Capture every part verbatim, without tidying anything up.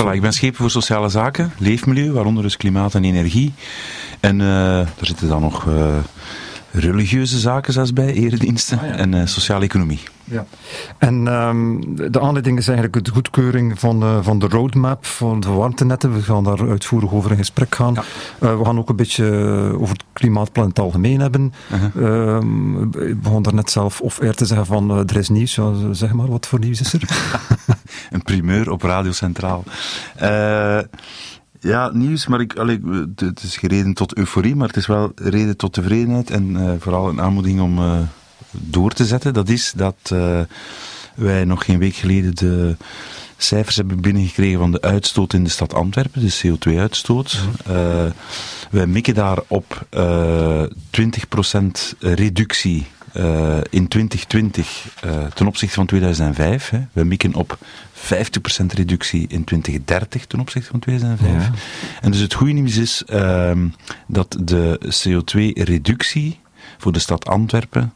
Voilà, ik ben schepen voor sociale zaken, leefmilieu, waaronder dus klimaat en energie. En uh, daar zitten dan nog uh, religieuze zaken zelfs bij, erediensten ah, ja. en uh, sociale economie. Ja. En um, de aanleiding is eigenlijk de goedkeuring van, uh, van de roadmap van de warmtenetten. We gaan daar uitvoerig over in gesprek gaan. Ja. Uh, we gaan ook een beetje over het klimaatplan in het algemeen hebben. Uh-huh. Uh, we begonnen daar net zelf off-air te zeggen van uh, er is nieuws. Ja, zeg maar, wat voor nieuws is er? Een primeur op Radio Centraal. Uh, Ja, nieuws, maar ik, allee, het is gereden tot euforie, maar het is wel reden tot tevredenheid en uh, vooral een aanmoediging om uh, door te zetten. Dat is dat uh, wij nog geen week geleden de cijfers hebben binnengekregen van de uitstoot in de stad Antwerpen, de C O twee uitstoot. Uh, wij mikken daar op uh, twintig procent reductie uh, in twintig twintig uh, ten opzichte van tweeduizend vijf. Hè. We mikken op vijftig procent reductie in twintig dertig ten opzichte van tweeduizend vijf. Ja. En dus het goede nieuws is uh, dat de C O twee reductie voor de stad Antwerpen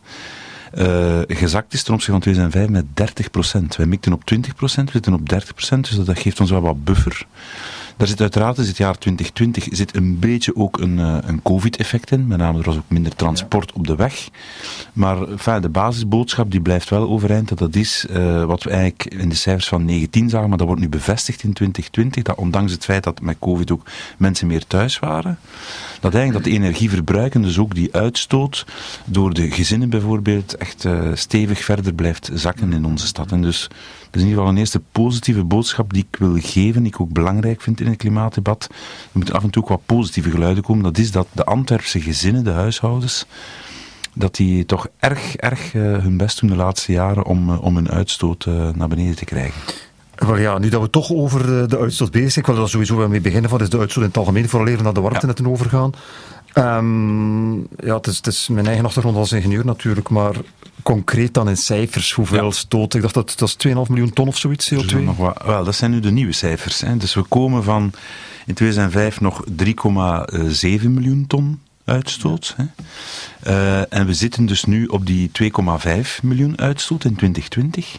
uh, gezakt is ten opzichte van tweeduizend vijf met dertig procent. Wij mikten op twintig procent, we zitten op dertig procent, dus dat geeft ons wel wat buffer. Daar zit uiteraard, in het jaar twintig twintig, zit een beetje ook een, een covid-effect in. Met name, er was ook minder transport op de weg. Maar enfin, de basisboodschap die blijft wel overeind. Dat dat is uh, wat we eigenlijk in de cijfers van negentien zagen, maar dat wordt nu bevestigd in twintig twintig. Dat ondanks het feit dat met covid ook mensen meer thuis waren, dat eigenlijk dat de energieverbruik en dus ook die uitstoot door de gezinnen bijvoorbeeld echt uh, stevig verder blijft zakken in onze stad. En dus dat is in ieder geval een eerste positieve boodschap die ik wil geven, die ik ook belangrijk vind in het klimaatdebat. Er moeten af en toe ook wat positieve geluiden komen. Dat is dat de Antwerpse gezinnen, de huishoudens, dat die toch erg, erg uh, hun best doen de laatste jaren om, uh, om hun uitstoot uh, naar beneden te krijgen. Wel ja, nu dat we toch over de uitstoot bezig zijn, ik wil er sowieso wel mee beginnen, van is de uitstoot in het algemeen, vooral even naar de warmtenetten ja. overgaan. Um, ja, het is, het is mijn eigen achtergrond als ingenieur natuurlijk, maar concreet dan in cijfers, hoeveel ja. stoot? Ik dacht dat dat is twee komma vijf miljoen ton of zoiets, C O twee. Nog wat, wel, dat zijn nu de nieuwe cijfers. Hè. Dus we komen van in tweeduizend vijf nog drie komma zeven miljoen ton uitstoot. Ja. Hè. Uh, en we zitten dus nu op die twee komma vijf miljoen uitstoot in twintig twintig.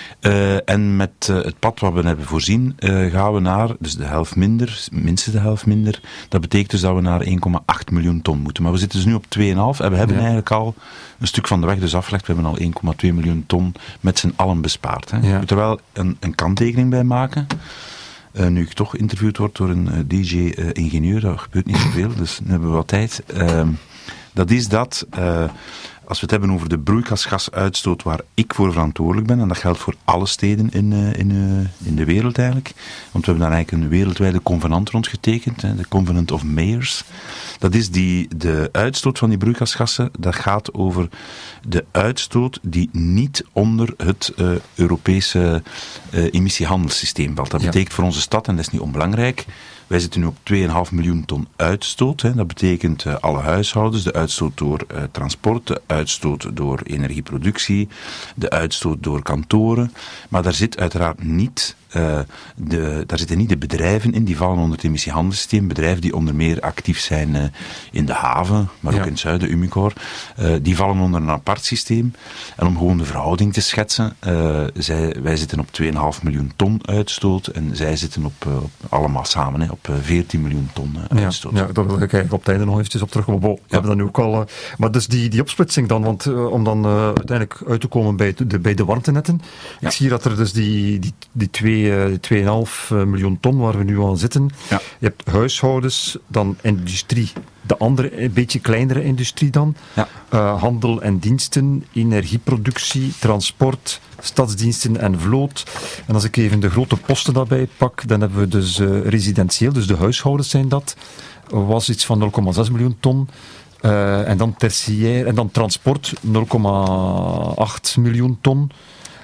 Uh, en met uh, het pad wat we hebben voorzien, uh, gaan we naar, dus de helft minder, minstens de helft minder. Dat betekent dus dat we naar één komma acht miljoen ton moeten. Maar we zitten dus nu op twee komma vijf en we hebben ja. eigenlijk al een stuk van de weg dus afgelegd. We hebben al één komma twee miljoen ton met z'n allen bespaard. Hè. Ja. We moeten er wel een, een kanttekening bij maken. Uh, nu ik toch geïnterviewd word door een uh, D J-ingenieur, uh, dat gebeurt niet zoveel, dus nu hebben we wat tijd. Uh, dat is dat... Uh, Als we het hebben over de broeikasgasuitstoot waar ik voor verantwoordelijk ben, en dat geldt voor alle steden in, uh, in, uh, in de wereld eigenlijk, want we hebben daar eigenlijk een wereldwijde convenant rond getekend, hè, de Covenant of Mayors. Dat is die, de uitstoot van die broeikasgassen, dat gaat over de uitstoot die niet onder het uh, Europese uh, emissiehandelssysteem valt. Dat betekent ja. voor onze stad, en dat is niet onbelangrijk, wij zitten nu op twee komma vijf miljoen ton uitstoot. Hè. Dat betekent uh, alle huishoudens, de uitstoot door uh, transport, de uitstoot door energieproductie, de uitstoot door kantoren. Maar daar zit uiteraard niet... Uh, de, daar zitten niet de bedrijven in, die vallen onder het emissiehandelssysteem. Bedrijven die onder meer actief zijn uh, in de haven, maar ja. ook in het zuiden, Umicore. Uh, die vallen onder een apart systeem. En om gewoon de verhouding te schetsen, uh, zij, wij zitten op twee komma vijf miljoen ton uitstoot en zij zitten op, uh, op allemaal samen, hè, op uh, veertien miljoen ton uh, uitstoot. Ja, ja, daar wil ik eigenlijk op het einde nog eventjes op terugkomen. We ja. hebben dat nu ook al... Uh, maar dus die, die opsplitsing dan, want uh, om dan uh, uiteindelijk uit te komen bij de, bij de warmtenetten. Ja. Ik zie dat er dus die, die, die twee twee komma vijf miljoen ton waar we nu aan zitten. Ja. Je hebt huishoudens, dan industrie. De andere, een beetje kleinere industrie dan. Ja. Uh, handel en diensten, energieproductie, transport, stadsdiensten en vloot. En als ik even de grote posten daarbij pak, dan hebben we dus uh, residentieel, dus de huishoudens zijn dat. Was iets van nul komma zes miljoen ton. Uh, en dan tertiair, en dan transport nul komma acht miljoen ton.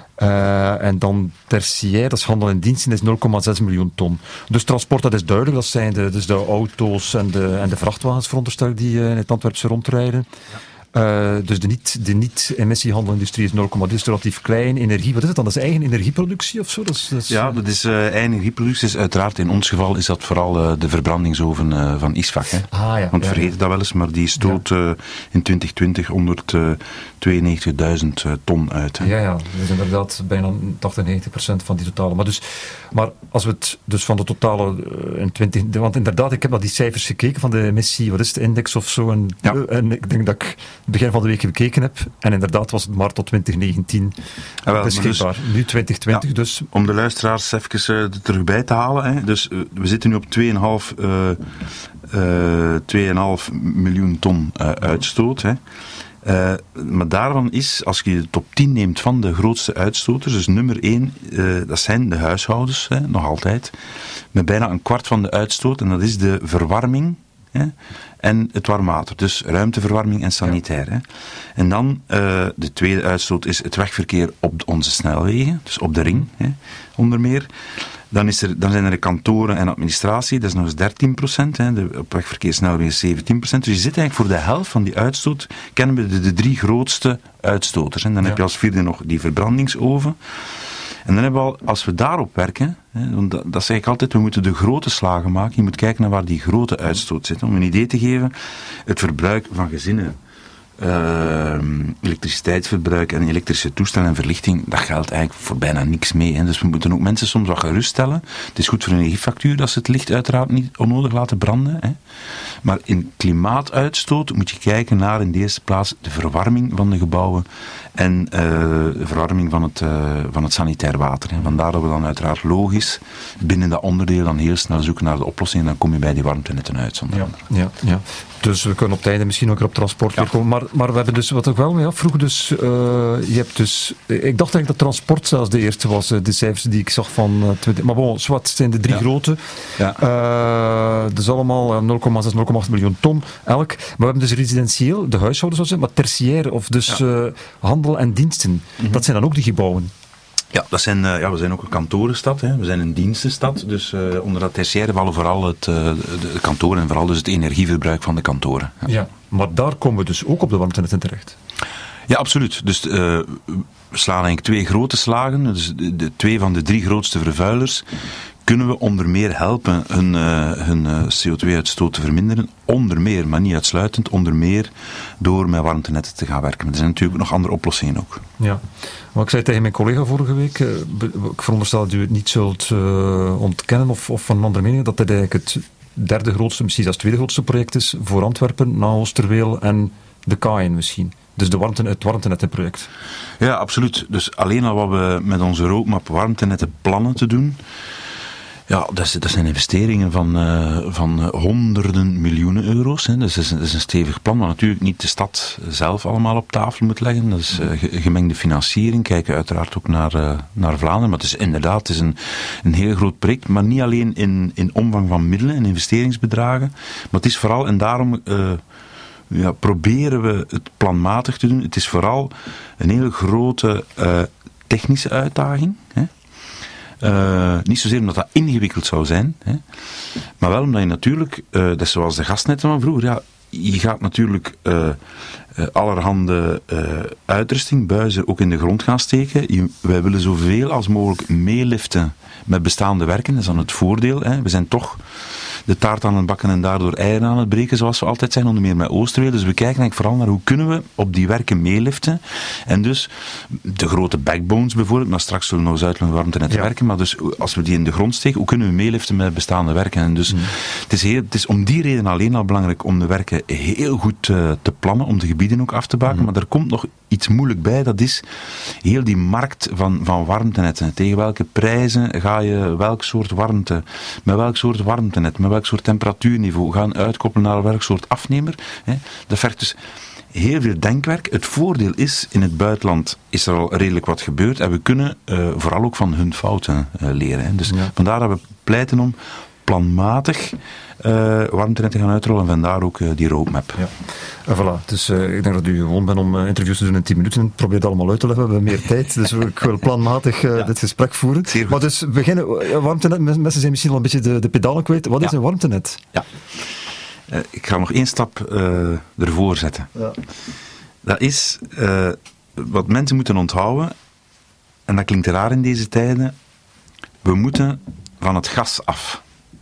Uh, en dan tertiair, dat is handel en diensten, is nul komma zes miljoen ton. Dus transport, dat is duidelijk, dat zijn de, dus de auto's en de, en de vrachtwagens, veronderstel ik, die uh, in het Antwerpse rondrijden. Uh, dus de niet, de niet-emissiehandelindustrie is nul komma twee, dus relatief klein. Energie, wat is het dan? Dat is eigen energieproductie of zo? Dat is, dat is, ja, dat is uh, eigen energieproductie. Dus uiteraard in ons geval is dat vooral uh, de verbrandingsoven uh, van ISVAC. Hè. Ah, ja, Want ja, vergeet ja. dat wel eens, maar die stoot uh, in twintig twintig honderdtweeënnegentigduizend uh, ton uit. Hè. Ja, ja, dat is inderdaad bijna tachtig, negentig procent van die totale. Maar, dus, maar als we het dus van de totale uh, in twintig... Want inderdaad, ik heb naar die cijfers gekeken van de emissie, wat is de index of zo? En, ja. uh, en ik denk dat ik het begin van de week bekeken heb. En inderdaad was het maar tot twintig negentien ja, wel, beschikbaar. Dus, nu twintig twintig ja, dus. Om de luisteraars even uh, er terug bij te halen. Hè. Dus uh, we zitten nu op twee komma vijf uh, uh, twee komma vijf miljoen ton uh, uitstoot. Hè. Uh, maar daarvan is, als je de top tien neemt van de grootste uitstoters, dus nummer één, uh, dat zijn de huishoudens, hè, nog altijd, met bijna een kwart van de uitstoot, en dat is de verwarming hè, en het warmwater, dus ruimteverwarming en sanitair. Hè. En dan, uh, de tweede uitstoot is het wegverkeer op onze snelwegen, dus op de ring, hè, onder meer. Dan, is er, dan zijn er de kantoren en administratie, dat is nog eens dertien procent. Hè, de, op wegverkeerssnelwegen zeventien procent. Dus je zit eigenlijk voor de helft van die uitstoot, kennen we de, de drie grootste uitstoters. Hè. Dan ja. heb je als vierde nog die verbrandingsoven. En dan hebben we al, als we daarop werken, hè, want dat, dat zeg ik altijd, we moeten de grote slagen maken. Je moet kijken naar waar die grote uitstoot zit. Om een idee te geven, het verbruik van gezinnen, Uh, elektriciteitsverbruik en elektrische toestellen en verlichting, dat geldt eigenlijk voor bijna niks mee. Hè. Dus we moeten ook mensen soms wat geruststellen. Het is goed voor een energiefactuur dat ze het licht uiteraard niet onnodig laten branden. Hè. Maar in klimaatuitstoot moet je kijken naar in de eerste plaats de verwarming van de gebouwen en uh, de verwarming van het, uh, van het sanitair water. Hè. Vandaar dat we dan uiteraard logisch binnen dat onderdeel dan heel snel zoeken naar de oplossing en dan kom je bij die warmtenetten uit. Zonder ja, ja, ja. Dus we kunnen op het einde misschien ook op transport ja. weer komen. Maar, maar we hebben dus, wat ik wel mee afvroeg, dus, uh, je hebt dus, ik dacht eigenlijk dat transport zelfs de eerste was, de cijfers die ik zag van uh, twintig. Maar bon, wat zijn de drie ja. grote? Ja. Uh, dus allemaal nul komma zes, nul komma acht miljoen ton elk. Maar we hebben dus residentieel, de huishoudens, maar tertiair, of dus ja. uh, handel en diensten. Mm-hmm. Dat zijn dan ook die gebouwen. Ja, dat zijn, uh, ja, we zijn ook een kantorenstad, hè. We zijn een dienstenstad, dus uh, onder dat tertiaire vallen vooral het, uh, de, de kantoren en vooral dus het energieverbruik van de kantoren. Ja. ja, maar daar komen we dus ook op de warmtenetten terecht. Ja, absoluut. Dus uh, we slaan eigenlijk twee grote slagen, dus de, de twee van de drie grootste vervuilers, kunnen we onder meer helpen hun, uh, hun uh, C O twee uitstoot te verminderen. Onder meer, maar niet uitsluitend, onder meer door met warmtenetten te gaan werken. Maar er zijn natuurlijk nog andere oplossingen ook. Ja, maar ik zei tegen mijn collega vorige week, uh, ik veronderstel dat u het niet zult uh, ontkennen of, of van een andere mening, dat dit eigenlijk het derde grootste, misschien zelfs tweede grootste project is voor Antwerpen, na Oosterweel en de Kaien misschien. Dus de warmte, het warmtenettenproject. Ja, absoluut. Dus alleen al wat we met onze roadmap warmtenetten plannen te doen, ja, dat, is, dat zijn investeringen van, uh, van honderden miljoenen euro's. Hè. Dat, is, dat is een stevig plan, maar natuurlijk niet de stad zelf allemaal op tafel moet leggen. Dat is uh, gemengde financiering. Kijken uiteraard ook naar, uh, naar Vlaanderen. Maar het is inderdaad het is een, een heel groot project. Maar niet alleen in, in omvang van middelen en investeringsbedragen. Maar het is vooral, en daarom uh, ja, proberen we het planmatig te doen. Het is vooral een hele grote uh, technische uitdaging. Hè. Uh, niet zozeer omdat dat ingewikkeld zou zijn, hè, maar wel omdat je natuurlijk, uh, dat is zoals de gasnetten van vroeger, ja, je gaat natuurlijk uh, uh, allerhande uh, uitrusting, buizen ook in de grond gaan steken. Je, wij willen zoveel als mogelijk meeliften met bestaande werken, dat is dan het voordeel. Hè. We zijn toch de taart aan het bakken en daardoor eieren aan het breken, zoals we altijd zijn, onder meer met Oosterweel. Dus we kijken eigenlijk vooral naar hoe kunnen we op die werken meeliften. En dus de grote backbones bijvoorbeeld, maar straks zullen we nog eens uitleggen warmtenetten ja. werken, maar dus als we die in de grond steken, hoe kunnen we meeliften met bestaande werken? En dus mm. het, is heel, het is om die reden alleen al belangrijk om de werken heel goed uh, te plannen, om de gebieden ook af te baken. Mm. Maar er komt nog iets moeilijk bij, dat is heel die markt van, van warmtenetten. Tegen welke prijzen ga je welk soort warmte, met welk soort warmtenet, met welk soort temperatuurniveau gaan uitkoppelen naar welk soort afnemer. Hè. Dat vergt dus heel veel denkwerk. Het voordeel is, in het buitenland is er al redelijk wat gebeurd en we kunnen uh, vooral ook van hun fouten uh, leren. Hè. Dus ja. vandaar dat we pleiten om planmatig uh, warmtenetten gaan uitrollen en vandaar ook uh, die roadmap. Ja. En voilà, dus uh, ik denk dat u gewoon bent om uh, interviews te doen in tien minuten. Ik probeer het allemaal uit te leggen, we hebben meer tijd, dus ik wil planmatig uh, ja. dit gesprek voeren. Maar dus beginnen, uh, warmtenet, mensen zijn misschien al een beetje de, de pedalen kwijt. Wat is ja. een warmtenet? Ja. Uh, ik ga nog één stap uh, ervoor zetten. Ja. dat is uh, wat mensen moeten onthouden, en dat klinkt raar in deze tijden, we moeten van het gas af.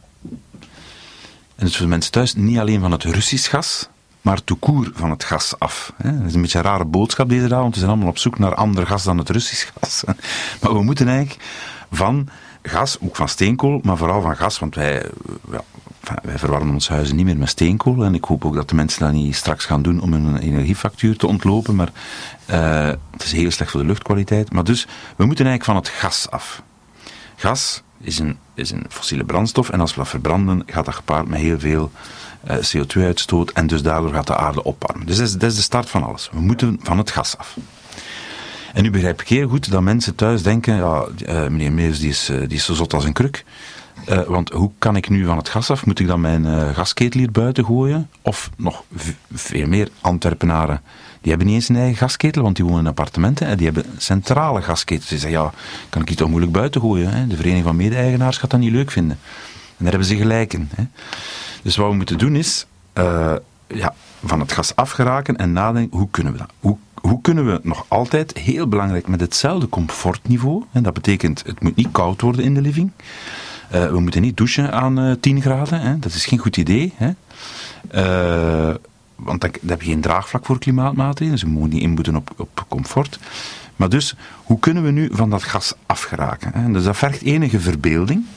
En dus voor mensen thuis, niet alleen van het Russisch gas, maar tout court van het gas af. Dat is een beetje een rare boodschap deze dag, want we zijn allemaal op zoek naar ander gas dan het Russisch gas. Maar we moeten eigenlijk van gas, ook van steenkool, maar vooral van gas, want wij, ja, wij verwarmen ons huizen niet meer met steenkool. En ik hoop ook dat de mensen dat niet straks gaan doen om hun energiefactuur te ontlopen, maar uh, het is heel slecht voor de luchtkwaliteit. Maar dus, we moeten eigenlijk van het gas af. Gas is een, is een fossiele brandstof en als we dat verbranden, gaat dat gepaard met heel veel uh, C O twee uitstoot en dus daardoor gaat de aarde opwarmen. Dus dat is, dat is de start van alles. We moeten van het gas af. En nu begrijp ik heel goed dat mensen thuis denken, ja, uh, meneer Meus die is, uh, die is zo zot als een kruk. Uh, want hoe kan ik nu van het gas af? Moet ik dan mijn uh, gasketel hier buiten gooien? Of nog v- veel meer Antwerpenaren, die hebben niet eens een eigen gasketel, want die wonen in appartementen en die hebben centrale gasketels. Die zeggen, ja, kan ik die toch moeilijk buiten gooien? Hè? De Vereniging van Mede-eigenaars gaat dat niet leuk vinden. En daar hebben ze gelijk in. Hè? Dus wat we moeten doen is, uh, ja, van het gas afgeraken en nadenken, hoe kunnen we dat? Hoe, hoe kunnen we nog altijd, heel belangrijk, met hetzelfde comfortniveau, en dat betekent, het moet niet koud worden in de living. Uh, we moeten niet douchen aan uh, tien graden, hè? Dat is geen goed idee. Hè? Uh, want dan, dan heb je geen draagvlak voor klimaatmaatregelen, dus we moeten niet inboeten op, op comfort. Maar dus, hoe kunnen we nu van dat gas afgeraken? Hè? Dus dat vergt enige verbeelding.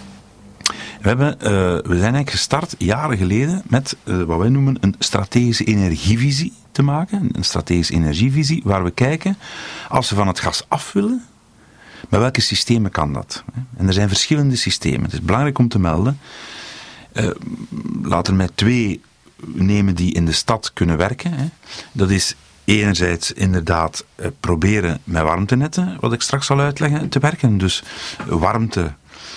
We, hebben, uh, we zijn eigenlijk gestart jaren geleden met uh, wat wij noemen een strategische energievisie te maken. Een strategische energievisie waar we kijken, als we van het gas af willen, met welke systemen kan dat? En er zijn verschillende systemen. Het is belangrijk om te melden. Uh, laten we met twee nemen die in de stad kunnen werken. Hè. Dat is enerzijds inderdaad uh, proberen met warmtenetten, wat ik straks zal uitleggen, te werken. Dus warmte,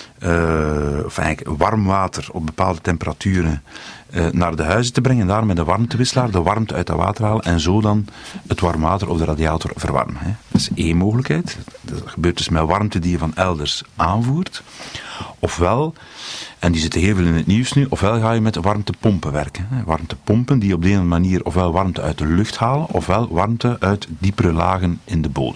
uh, of eigenlijk warm water op bepaalde temperaturen uh, naar de huizen te brengen. Daar met de warmtewisselaar de warmte uit dat water halen en zo dan het warm water of de radiator verwarmen. Hè. Dat is één mogelijkheid. Dat gebeurt dus met warmte die je van elders aanvoert. Ofwel, en die zitten heel veel in het nieuws nu, ofwel ga je met warmtepompen werken. Hè. Warmtepompen die op de ene manier ofwel warmte uit de lucht halen, ofwel warmte uit diepere lagen in de bodem.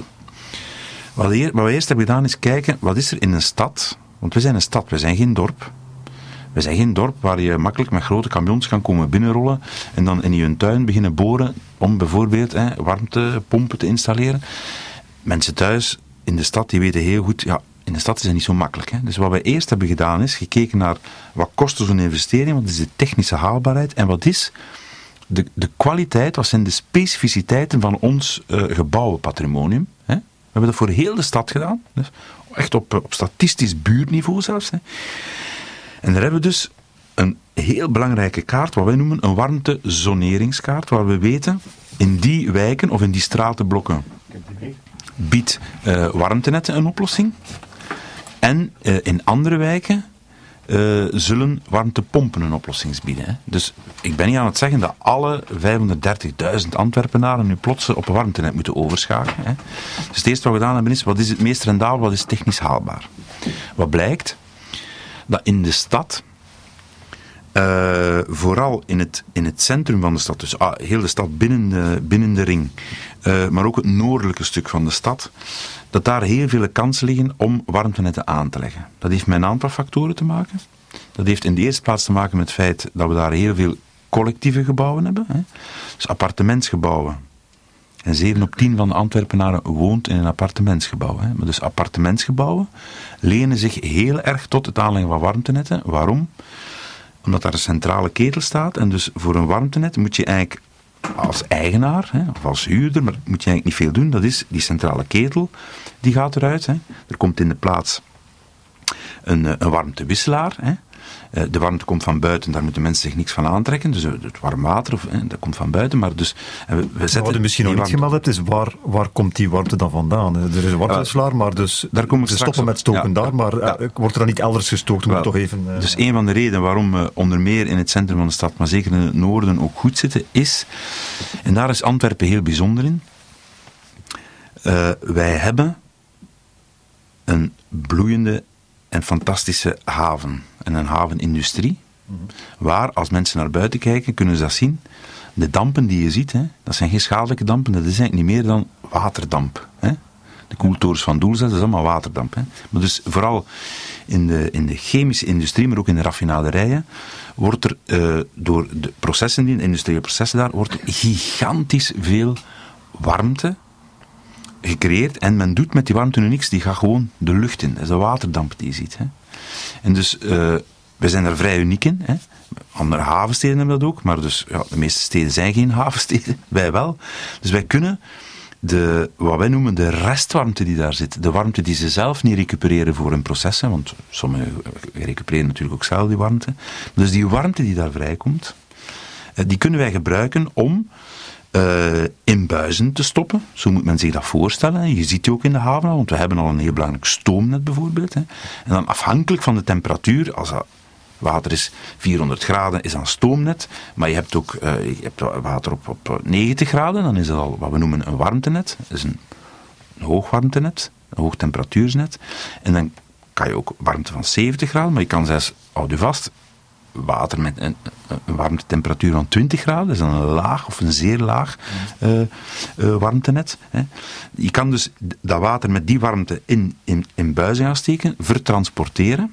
Wat we eerst hebben gedaan is kijken, wat is er in een stad? Want we zijn een stad, we zijn geen dorp. We zijn geen dorp waar je makkelijk met grote camions kan komen binnenrollen en dan in je tuin beginnen boren om bijvoorbeeld hè, warmtepompen te installeren. Mensen thuis in de stad, die weten heel goed, ja, in de stad is het niet zo makkelijk. Hè. Dus wat wij eerst hebben gedaan is gekeken naar wat kost zo'n investering, wat is de technische haalbaarheid en wat is de, de kwaliteit, wat zijn de specificiteiten van ons uh, gebouwenpatrimonium. Hè. We hebben dat voor heel de stad gedaan, dus echt op, op statistisch buurtniveau zelfs. Hè. En daar hebben we dus een heel belangrijke kaart, wat wij noemen een warmtezoneringskaart, waar we weten, in die wijken of in die stratenblokken biedt uh, warmtenetten een oplossing. En uh, in andere wijken uh, zullen warmtepompen een oplossing bieden. Hè. Dus ik ben niet aan het zeggen dat alle vijfhonderddertigduizend Antwerpenaren nu plots op een warmtenet moeten overschakelen. Hè. Dus het eerste wat we gedaan hebben is, wat is het meest rendabel, wat is technisch haalbaar? Wat blijkt? Dat in de stad, uh, vooral in het, in het centrum van de stad, dus ah, heel de stad binnen de, binnen de ring, uh, maar ook het noordelijke stuk van de stad, dat daar heel veel kansen liggen om warmtenetten aan te leggen. Dat heeft met een aantal factoren te maken. Dat heeft in de eerste plaats te maken met het feit dat we daar heel veel collectieve gebouwen hebben. Hè. Dus appartementsgebouwen. En zeven op tien van de Antwerpenaren woont in een appartementsgebouw. Hè. Maar dus appartementsgebouwen lenen zich heel erg tot het aanleggen van warmtenetten. Waarom? Omdat daar een centrale ketel staat. En dus voor een warmtenet moet je eigenlijk als eigenaar, hè, of als huurder, maar moet je eigenlijk niet veel doen. Dat is die centrale ketel, die gaat eruit. Hè. Er komt in de plaats een, een warmtewisselaar. Hè. De warmte komt van buiten, daar moeten mensen zich niks van aantrekken. Dus het warm water, of, hè, dat komt van buiten. Maar dus, we, we zetten wat je misschien nog niet gemeld hebt, is waar, waar komt die warmte dan vandaan? Er is een warmtewisselaar, maar dus daar kom ik ze stoppen met stoken ja, daar, maar ja. wordt er dan niet elders gestookt? Moet toch even, uh, dus een van de redenen waarom we onder meer in het centrum van de stad, maar zeker in het noorden ook goed zitten, is, en daar is Antwerpen heel bijzonder in, uh, wij hebben een bloeiende en fantastische haven en een havenindustrie, mm-hmm. waar als mensen naar buiten kijken, kunnen ze dat zien, de dampen die je ziet, hè, dat zijn geen schadelijke dampen, dat is eigenlijk niet meer dan waterdamp. Hè. De koeltorens van Doelzet, dat is allemaal waterdamp. Hè. Maar dus vooral in de, in de chemische industrie, maar ook in de raffinaderijen, wordt er uh, door de processen, die industriële processen daar, wordt gigantisch veel warmte gecreëerd. En men doet met die warmte nu niks, die gaat gewoon de lucht in. Dat is de waterdamp die je ziet. Hè. En dus, uh, we zijn er vrij uniek in. Hè. Andere havensteden hebben dat ook, maar dus, ja, de meeste steden zijn geen havensteden, wij wel. Dus wij kunnen de, wat wij noemen de restwarmte die daar zit, de warmte die ze zelf niet recupereren voor hun processen, want sommigen recupereren natuurlijk ook zelf die warmte. Dus die warmte die daar vrijkomt, die kunnen wij gebruiken om uh, in buizen te stoppen. Zo moet men zich dat voorstellen. Je ziet die ook in de haven, want we hebben al een heel belangrijk stoomnet bijvoorbeeld. Hè. En dan afhankelijk van de temperatuur, als dat water is vierhonderd graden, is dan stoomnet. Maar je hebt ook uh, je hebt water op, op negentig graden, dan is dat al wat we noemen een warmtenet. Dat is een, een hoogwarmtenet, een hoogtemperatuursnet. En dan kan je ook warmte van zeventig graden, maar je kan zelfs, houd u vast, water met een, een warmtetemperatuur van twintig graden, dat is dan een laag of een zeer laag uh, uh, warmtenet. Hè. Je kan dus dat water met die warmte in, in, in buizen gaan steken, vertransporteren.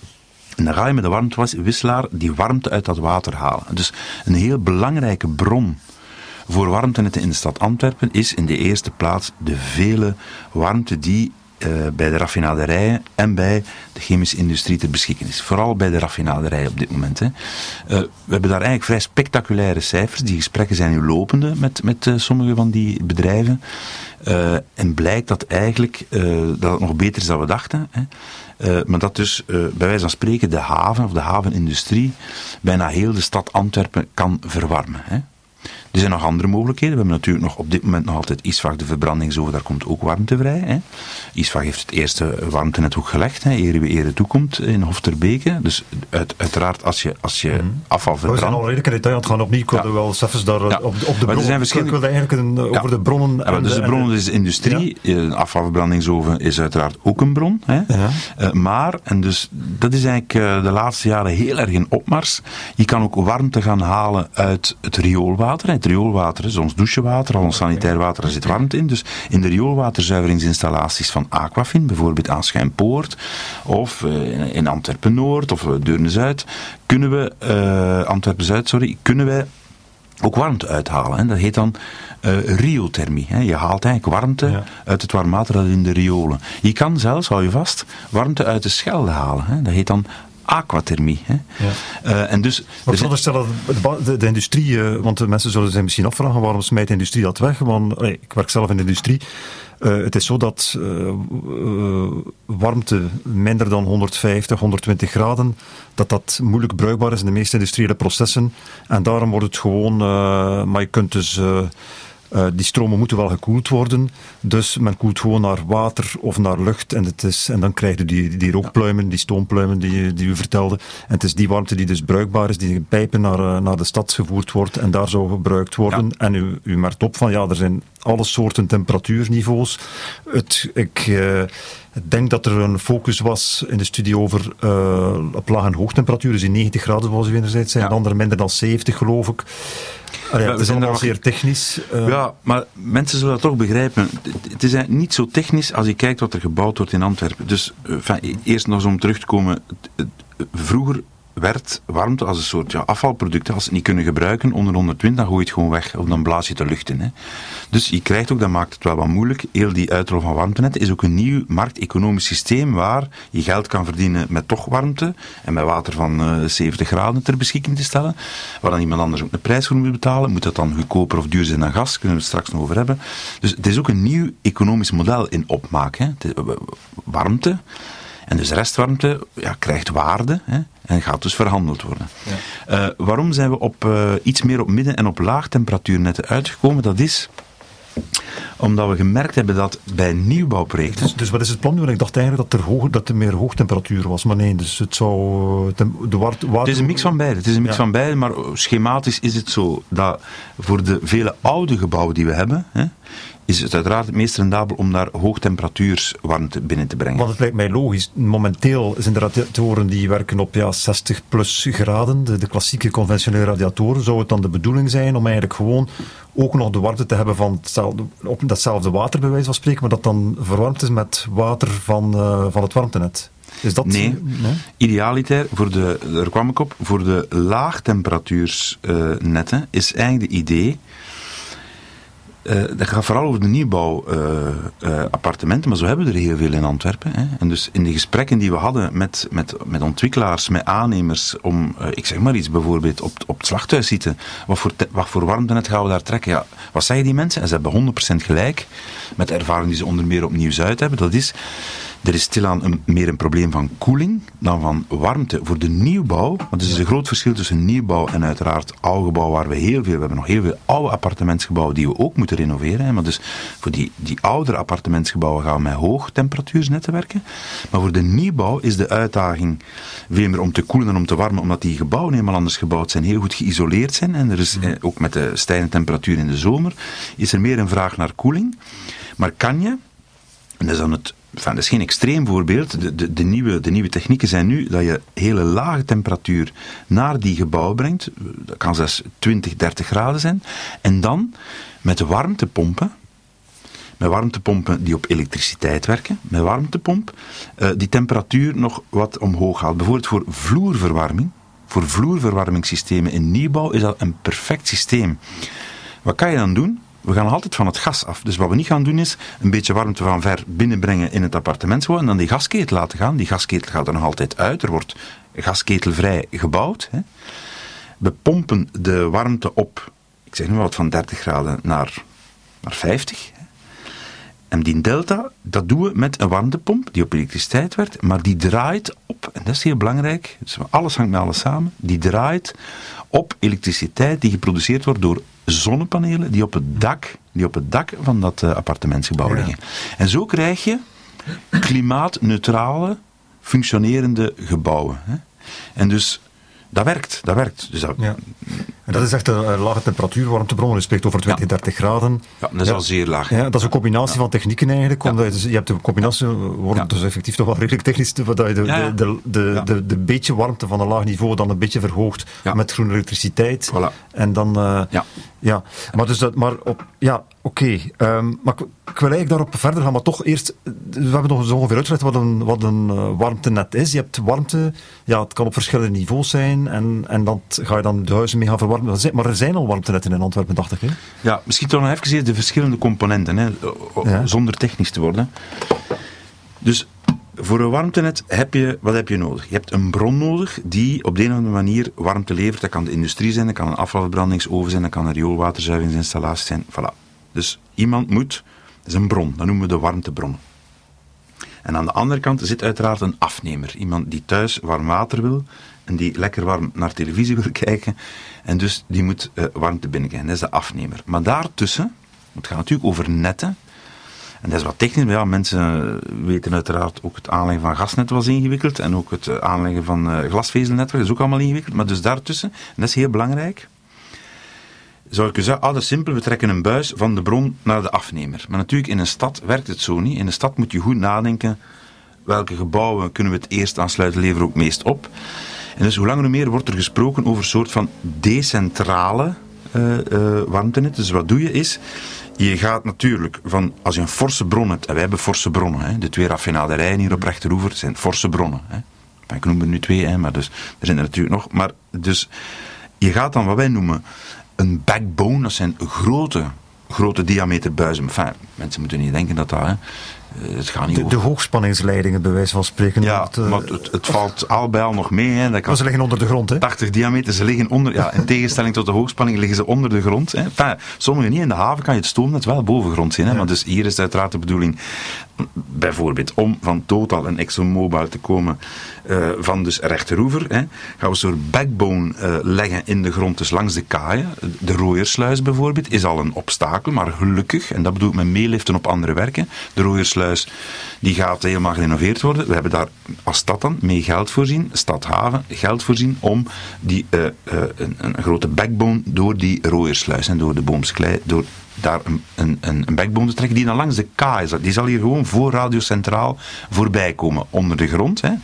En dan ga je met de warmtewisselaar die warmte uit dat water halen. Dus een heel belangrijke bron voor warmtenetten in de stad Antwerpen is in de eerste plaats de vele warmte die uh, bij de raffinaderijen en bij de chemische industrie ter beschikking is. Vooral bij de raffinaderijen op dit moment. Hè. Uh, we hebben daar eigenlijk vrij spectaculaire cijfers. Die gesprekken zijn nu lopende met, met uh, sommige van die bedrijven. Uh, en blijkt dat eigenlijk uh, dat het nog beter is dan we dachten. Hè. Uh, maar dat dus, uh, bij wijze van spreken, de haven of de havenindustrie bijna heel de stad Antwerpen kan verwarmen. Hè. Er zijn nog andere mogelijkheden. We hebben natuurlijk nog op dit moment nog altijd Isvag, de verbrandingsoven, daar komt ook warmte vrij. Hè. Isvag heeft het eerste warmtenet ook gelegd, hè, eer wie ere toekomt in Hof ter Beke. Dus uit, uiteraard, als je, als je mm-hmm. afval verbrandt... We zijn al redelijk in detail aan het gaan opnieuw. Ik wilde ja. wel even daar ja. op, op de bronnen... Er verschillende... Ik wilde eigenlijk een, ja. over de bronnen... Ja, dus de, de bronnen is de industrie. Ja. Een afvalverbrandingsoven is uiteraard ook een bron. Hè. Ja. Uh, maar, en dus dat is eigenlijk uh, de laatste jaren heel erg in opmars. Je kan ook warmte gaan halen uit het rioolwater. Het rioolwater is ons douchewater, al ons sanitair water, daar zit warmte in. Dus in de rioolwaterzuiveringsinstallaties van Aquafin, bijvoorbeeld aan Schijnpoort, of uh, in Antwerpen-Noord, of Deurne-Zuid, kunnen we, uh, Antwerpen-Zuid, sorry, kunnen wij ook warmte uithalen. Hè. Dat heet dan uh, riothermie. Hè. Je haalt eigenlijk warmte ja. uit het warm water dat in de riolen. Je kan zelfs, hou je vast, warmte uit de Schelde halen. Hè. Dat heet dan aquathermie. Hè. Ja. Uh, en dus, maar ik veronderstel dat de, de industrie, uh, want de mensen zullen zich misschien afvragen waarom smijt de industrie dat weg? Want nee, ik werk zelf in de industrie. Uh, het is zo dat uh, uh, warmte minder dan honderdvijftig, honderdtwintig graden, dat dat moeilijk bruikbaar is in de meeste industriële processen. En daarom wordt het gewoon, uh, maar je kunt dus... Uh, Uh, die stromen moeten wel gekoeld worden, dus men koelt gewoon naar water of naar lucht en, het is, en dan krijg je die, die rookpluimen, die stoompluimen die, die u vertelde. En het is die warmte die dus bruikbaar is, die in pijpen naar, uh, naar de stad gevoerd wordt en daar zou gebruikt worden. Ja. En u, u merkt op van, ja, er zijn alle soorten temperatuurniveaus. Het, ik... Uh, Ik denk dat er een focus was in de studie over uh, op laag- en hoogtemperatuur, dus in negentig graden zoals u enerzijds zei, ja. En andere minder dan zeventig geloof ik. Allee, ja, het is allemaal nog... zeer technisch. Uh... Ja, maar mensen zullen dat toch begrijpen. Het is eigenlijk niet zo technisch als je kijkt wat er gebouwd wordt in Antwerpen. Dus enfin, eerst nog eens om terug te komen. Vroeger werd warmte als een soort ja, afvalproduct. Als ze het niet kunnen gebruiken onder honderdtwintig, dan gooi je het gewoon weg. Of dan blaas je het de lucht in. Hè. Dus je krijgt ook, dat maakt het wel wat moeilijk, heel die uitrol van warmtenetten is ook een nieuw markteconomisch systeem waar je geld kan verdienen met toch warmte en met water van uh, zeventig graden ter beschikking te stellen. Waar dan iemand anders ook een prijs voor moet betalen. Moet dat dan goedkoper of duur zijn dan gas? Kunnen we het straks nog over hebben. Dus het is ook een nieuw economisch model in opmaak. Hè. Het is, uh, warmte. En dus restwarmte ja, krijgt waarde hè, en gaat dus verhandeld worden. Ja. Uh, waarom zijn we op uh, iets meer op midden- en op laagtemperatuurnetten uitgekomen? Dat is omdat we gemerkt hebben dat bij nieuwbouwprojecten... Dus, dus wat is het plan nu? Want ik dacht eigenlijk dat er, hoog, dat er meer hoogtemperatuur was, maar nee, dus het zou... De water, water... Het is een mix van beide, het is een mix ja. van beide, maar schematisch is het zo dat voor de vele oude gebouwen die we hebben, hè, is het uiteraard het meest rendabel om daar hoogtemperatuurswarmte binnen te brengen. Want het lijkt mij logisch. Momenteel zijn de radiatoren die werken op ja, zestig plus graden. De, de klassieke conventionele radiatoren. Zou het dan de bedoeling zijn om eigenlijk gewoon ook nog de warmte te hebben van hetzelfde, op datzelfde water, bij wijze van spreken, maar dat dan verwarmd is met water van, uh, van het warmtenet? Is dat... Nee, nee? Idealiter, voor de, daar kwam ik op, voor de laagtemperatuursnetten uh, is eigenlijk de idee... Uh, dat gaat vooral over de nieuwbouw uh, uh, appartementen, maar zo hebben we er heel veel in Antwerpen. Hè. En dus in de gesprekken die we hadden met, met, met ontwikkelaars, met aannemers, om, uh, ik zeg maar iets bijvoorbeeld, op, op het slachthuis zitten, wat voor, te, wat voor warmtenet gaan we daar trekken? Ja, wat zeggen die mensen? En ze hebben honderd procent gelijk, met de ervaring die ze onder meer op Nieuw-Zuid hebben. Dat is, er is stilaan een, meer een probleem van koeling dan van warmte. Voor de nieuwbouw, want er is een groot verschil tussen nieuwbouw en uiteraard oude gebouw, waar we heel veel, we hebben nog heel veel oude appartementsgebouwen die we ook moeten renoveren. Hè. Maar dus voor die, die oudere appartementsgebouwen gaan we met hoogtemperatuursnetten werken. Maar voor de nieuwbouw is de uitdaging veel meer om te koelen dan om te warmen, omdat die gebouwen helemaal anders gebouwd zijn, heel goed geïsoleerd zijn. En er is eh, ook met de stijgende temperatuur in de zomer, is er meer een vraag naar koeling. Maar kan je, en dat is dan het Enfin, dat is geen extreem voorbeeld. De, de, de, nieuwe, de nieuwe technieken zijn nu dat je hele lage temperatuur naar die gebouwen brengt. Dat kan zelfs twintig, dertig graden zijn. En dan met warmtepompen, met warmtepompen die op elektriciteit werken, met warmtepomp, uh, die temperatuur nog wat omhoog haalt. Bijvoorbeeld voor vloerverwarming. Voor vloerverwarmingssystemen in nieuwbouw is dat een perfect systeem. Wat kan je dan doen? We gaan altijd van het gas af. Dus wat we niet gaan doen is een beetje warmte van ver binnenbrengen in het appartementsgebouw en dan die gasketel laten gaan. Die gasketel gaat er nog altijd uit. Er wordt gasketelvrij gebouwd. Hè. We pompen de warmte op, ik zeg nu wat, van dertig graden naar, naar vijftig. Hè. En die delta, dat doen we met een warmtepomp die op elektriciteit werkt, maar die draait op, en dat is heel belangrijk, dus alles hangt met alles samen, die draait op elektriciteit die geproduceerd wordt door zonnepanelen die op het dak, die op het dak van dat uh, appartementsgebouw ja. liggen. En zo krijg je klimaatneutrale, functionerende gebouwen. Hè. En dus dat werkt, dat werkt. Dus dat, ja. En dat is echt een uh, lage temperatuur, warmtebron. Je spreekt over twintig, ja. dertig graden. Ja, dat is ja. al zeer laag. Ja, dat is een combinatie ja. van technieken eigenlijk. Ja. Omdat je, dus, je hebt een combinatie, wordt ja. dus effectief toch wel redelijk technisch, dat je de, ja, ja. de, de, de, ja. de, de beetje warmte van een laag niveau dan een beetje verhoogt ja. met groene elektriciteit. Voilà. En dan... Uh, ja. ja. Maar dus dat, maar op... Ja, oké. Okay. Um, maar ik, ik wil eigenlijk daarop verder gaan, maar toch eerst... We hebben nog zo ongeveer uitgelegd wat een, wat een uh, warmtenet is. Je hebt warmte, ja, het kan op verschillende niveaus zijn en, en dat ga je dan de huizen mee gaan verwarmen. Maar er zijn al warmtenetten in Antwerpen, dacht ik. Hè? Ja, misschien toch nog even de verschillende componenten, hè, ja. zonder technisch te worden. Dus voor een warmtenet heb je, wat heb je nodig? Je hebt een bron nodig die op de een of andere manier warmte levert. Dat kan de industrie zijn, dat kan een afvalverbrandingsoven zijn, dat kan een rioolwaterzuiveringsinstallatie zijn. Voilà. Dus iemand moet, dat is een bron, dat noemen we de warmtebronnen. En aan de andere kant zit uiteraard een afnemer. Iemand die thuis warm water wil en die lekker warm naar televisie wil kijken. En dus die moet uh, warmte binnenkrijgen. Dat is de afnemer. Maar daartussen, het gaat natuurlijk over netten. En dat is wat technisch, maar ja, mensen weten uiteraard ook het aanleggen van gasnetten was ingewikkeld. En ook het aanleggen van uh, glasvezelnetwerken is ook allemaal ingewikkeld. Maar dus daartussen, en dat is heel belangrijk, zou ik u zeggen, ah, dat is simpel, we trekken een buis van de bron naar de afnemer. Maar natuurlijk, in een stad werkt het zo niet. In een stad moet je goed nadenken, welke gebouwen kunnen we het eerst aansluiten, leveren ook meest op. En dus hoe langer hoe meer wordt er gesproken over een soort van decentrale uh, uh, warmtenet. Dus wat doe je is, je gaat natuurlijk van, als je een forse bron hebt, en wij hebben forse bronnen, hè, de twee raffinaderijen hier op rechteroever zijn forse bronnen. Hè. Ik noem er nu twee, hè, maar dus, er zijn er natuurlijk nog. Maar dus, je gaat dan wat wij noemen een backbone, dat zijn grote, grote diameterbuizen. Enfin, mensen moeten niet denken dat dat... Hè, het gaat niet de, de hoogspanningsleidingen, bij wijze van spreken. Ja, het, maar het, het valt al bij al nog mee. Hè. Dat kan ze liggen onder de grond, hè? tachtig diameter, ze liggen onder... Ja, in tegenstelling tot de hoogspanning liggen ze onder de grond. Hè. Enfin, sommige niet. In de haven kan je het stoomnet wel bovengrond zien. Hè. Ja. Maar dus hier is uiteraard de bedoeling, bijvoorbeeld, om van Total en ExxonMobil te komen, uh, van dus rechteroever, hè, gaan we een soort backbone uh, leggen in de grond, dus langs de kaaien. De Rooiersluis bijvoorbeeld is al een obstakel, maar gelukkig, en dat bedoel ik met meeliften op andere werken, de Rooiersluis Rooiersluis, die gaat helemaal gerenoveerd worden. We hebben daar als stad dan mee geld voorzien, Stadhaven, geld voorzien om die, uh, uh, een, een grote backbone door die Rooiersluis en door de Boomsklei, door daar een, een, een backbone te trekken die dan langs de kaai is. Die zal hier gewoon voor Radio Centraal voorbij komen, onder de grond, hè.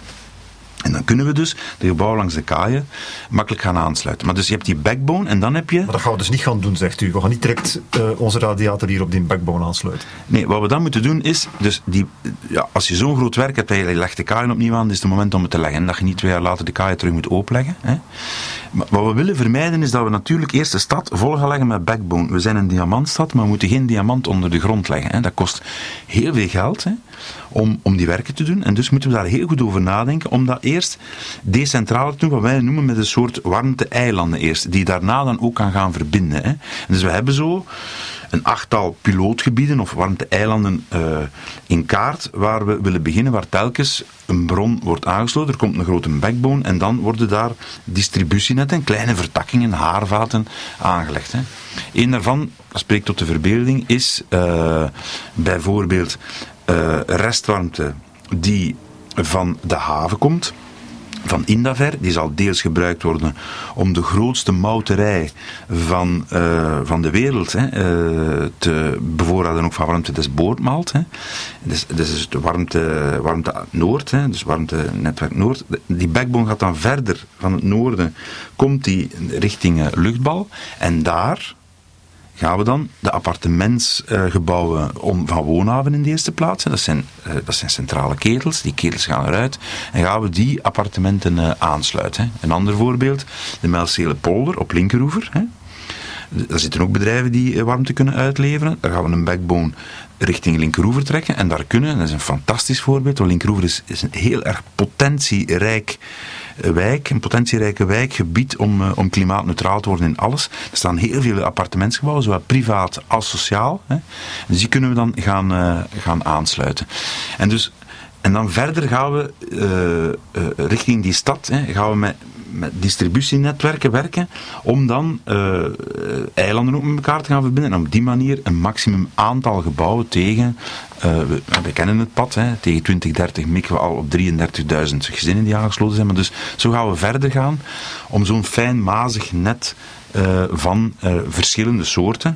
En dan kunnen we dus de gebouwen langs de kaaien makkelijk gaan aansluiten. Maar dus je hebt die backbone en dan heb je... Maar dat gaan we dus niet gaan doen, zegt u. We gaan niet direct uh, onze radiator hier op die backbone aansluiten. Nee, wat we dan moeten doen is... Dus die, ja, als je zo'n groot werk hebt, je legt de kaaien opnieuw aan, dan is het moment om het te leggen. En dat je niet twee jaar later de kaaien terug moet openleggen. Hè. Maar wat we willen vermijden is dat we natuurlijk eerst de stad vol gaan leggen met backbone. We zijn een diamantstad, maar we moeten geen diamant onder de grond leggen. Hè. Dat kost heel veel geld, hè, om, om die werken te doen. En dus moeten we daar heel goed over nadenken, om dat eerst decentraal te doen, wat wij noemen met een soort warmte-eilanden eerst, die daarna dan ook kan gaan verbinden. Hè. Dus we hebben zo een achttal pilootgebieden of warmte-eilanden uh, in kaart, waar we willen beginnen, waar telkens een bron wordt aangesloten, er komt een grote backbone en dan worden daar distributienetten, kleine vertakkingen, haarvaten aangelegd. Hè. Eén daarvan, dat spreekt tot de verbeelding, is uh, bijvoorbeeld uh, restwarmte die van de haven komt, van Indaver. Die zal deels gebruikt worden om de grootste mouterij van, uh, van de wereld hè, uh, te bevoorraden, ook van warmte des Boortmaalt. Hè. Dus, dus is de warmte, warmte Noord, hè, dus warmtenetwerk Noord. Die backbone gaat dan verder van het noorden, komt die richting uh, luchtbal en daar gaan we dan de appartementsgebouwen uh, om, van woonhaven in de eerste plaats. Dat zijn, uh, dat zijn centrale ketels. Die ketels gaan eruit. En gaan we die appartementen uh, aansluiten. Hè. Een ander voorbeeld, de Melselenpolder op Linkeroever. Hè. Daar zitten ook bedrijven die uh, warmte kunnen uitleveren. Daar gaan we een backbone richting Linkeroever trekken. En daar kunnen, dat is een fantastisch voorbeeld, want Linkeroever is, is een heel erg potentierijk wijk, een potentierijke wijkgebied om, uh, om klimaatneutraal te worden in alles. Er staan heel veel appartementsgebouwen, zowel privaat als sociaal. Hè. Dus die kunnen we dan gaan, uh, gaan aansluiten. En, dus, en dan verder gaan we uh, uh, richting die stad, hè, gaan we met, met distributienetwerken werken, om dan uh, eilanden ook met elkaar te gaan verbinden. En op die manier een maximum aantal gebouwen tegen, uh, we, we kennen het pad, hè, tegen twintig dertig mikken we al op drieëndertigduizend gezinnen die aangesloten zijn. Maar dus zo gaan we verder gaan om zo'n fijn mazig net uh, van uh, verschillende soorten.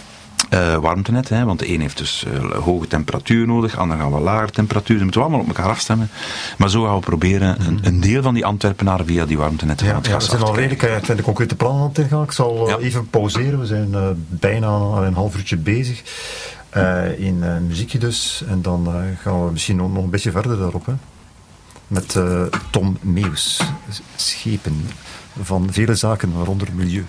Uh, warmtenet, hè, want de een heeft dus uh, hoge temperatuur nodig, de ander gaan we lage temperatuur. Dat moeten we allemaal op elkaar afstemmen. Maar zo gaan we proberen een, een deel van die Antwerpenaren via die warmtenetten ja, van het ja, gas we zijn al redelijk uh, de concrete plannen aan het ingaan. Ik zal uh, ja. even pauzeren. We zijn uh, bijna een half uurtje bezig. Uh, in uh, muziekje dus. En dan uh, gaan we misschien nog, nog een beetje verder daarop. Hè. Met uh, Tom Meeuws. Schepen van vele zaken, waaronder milieu.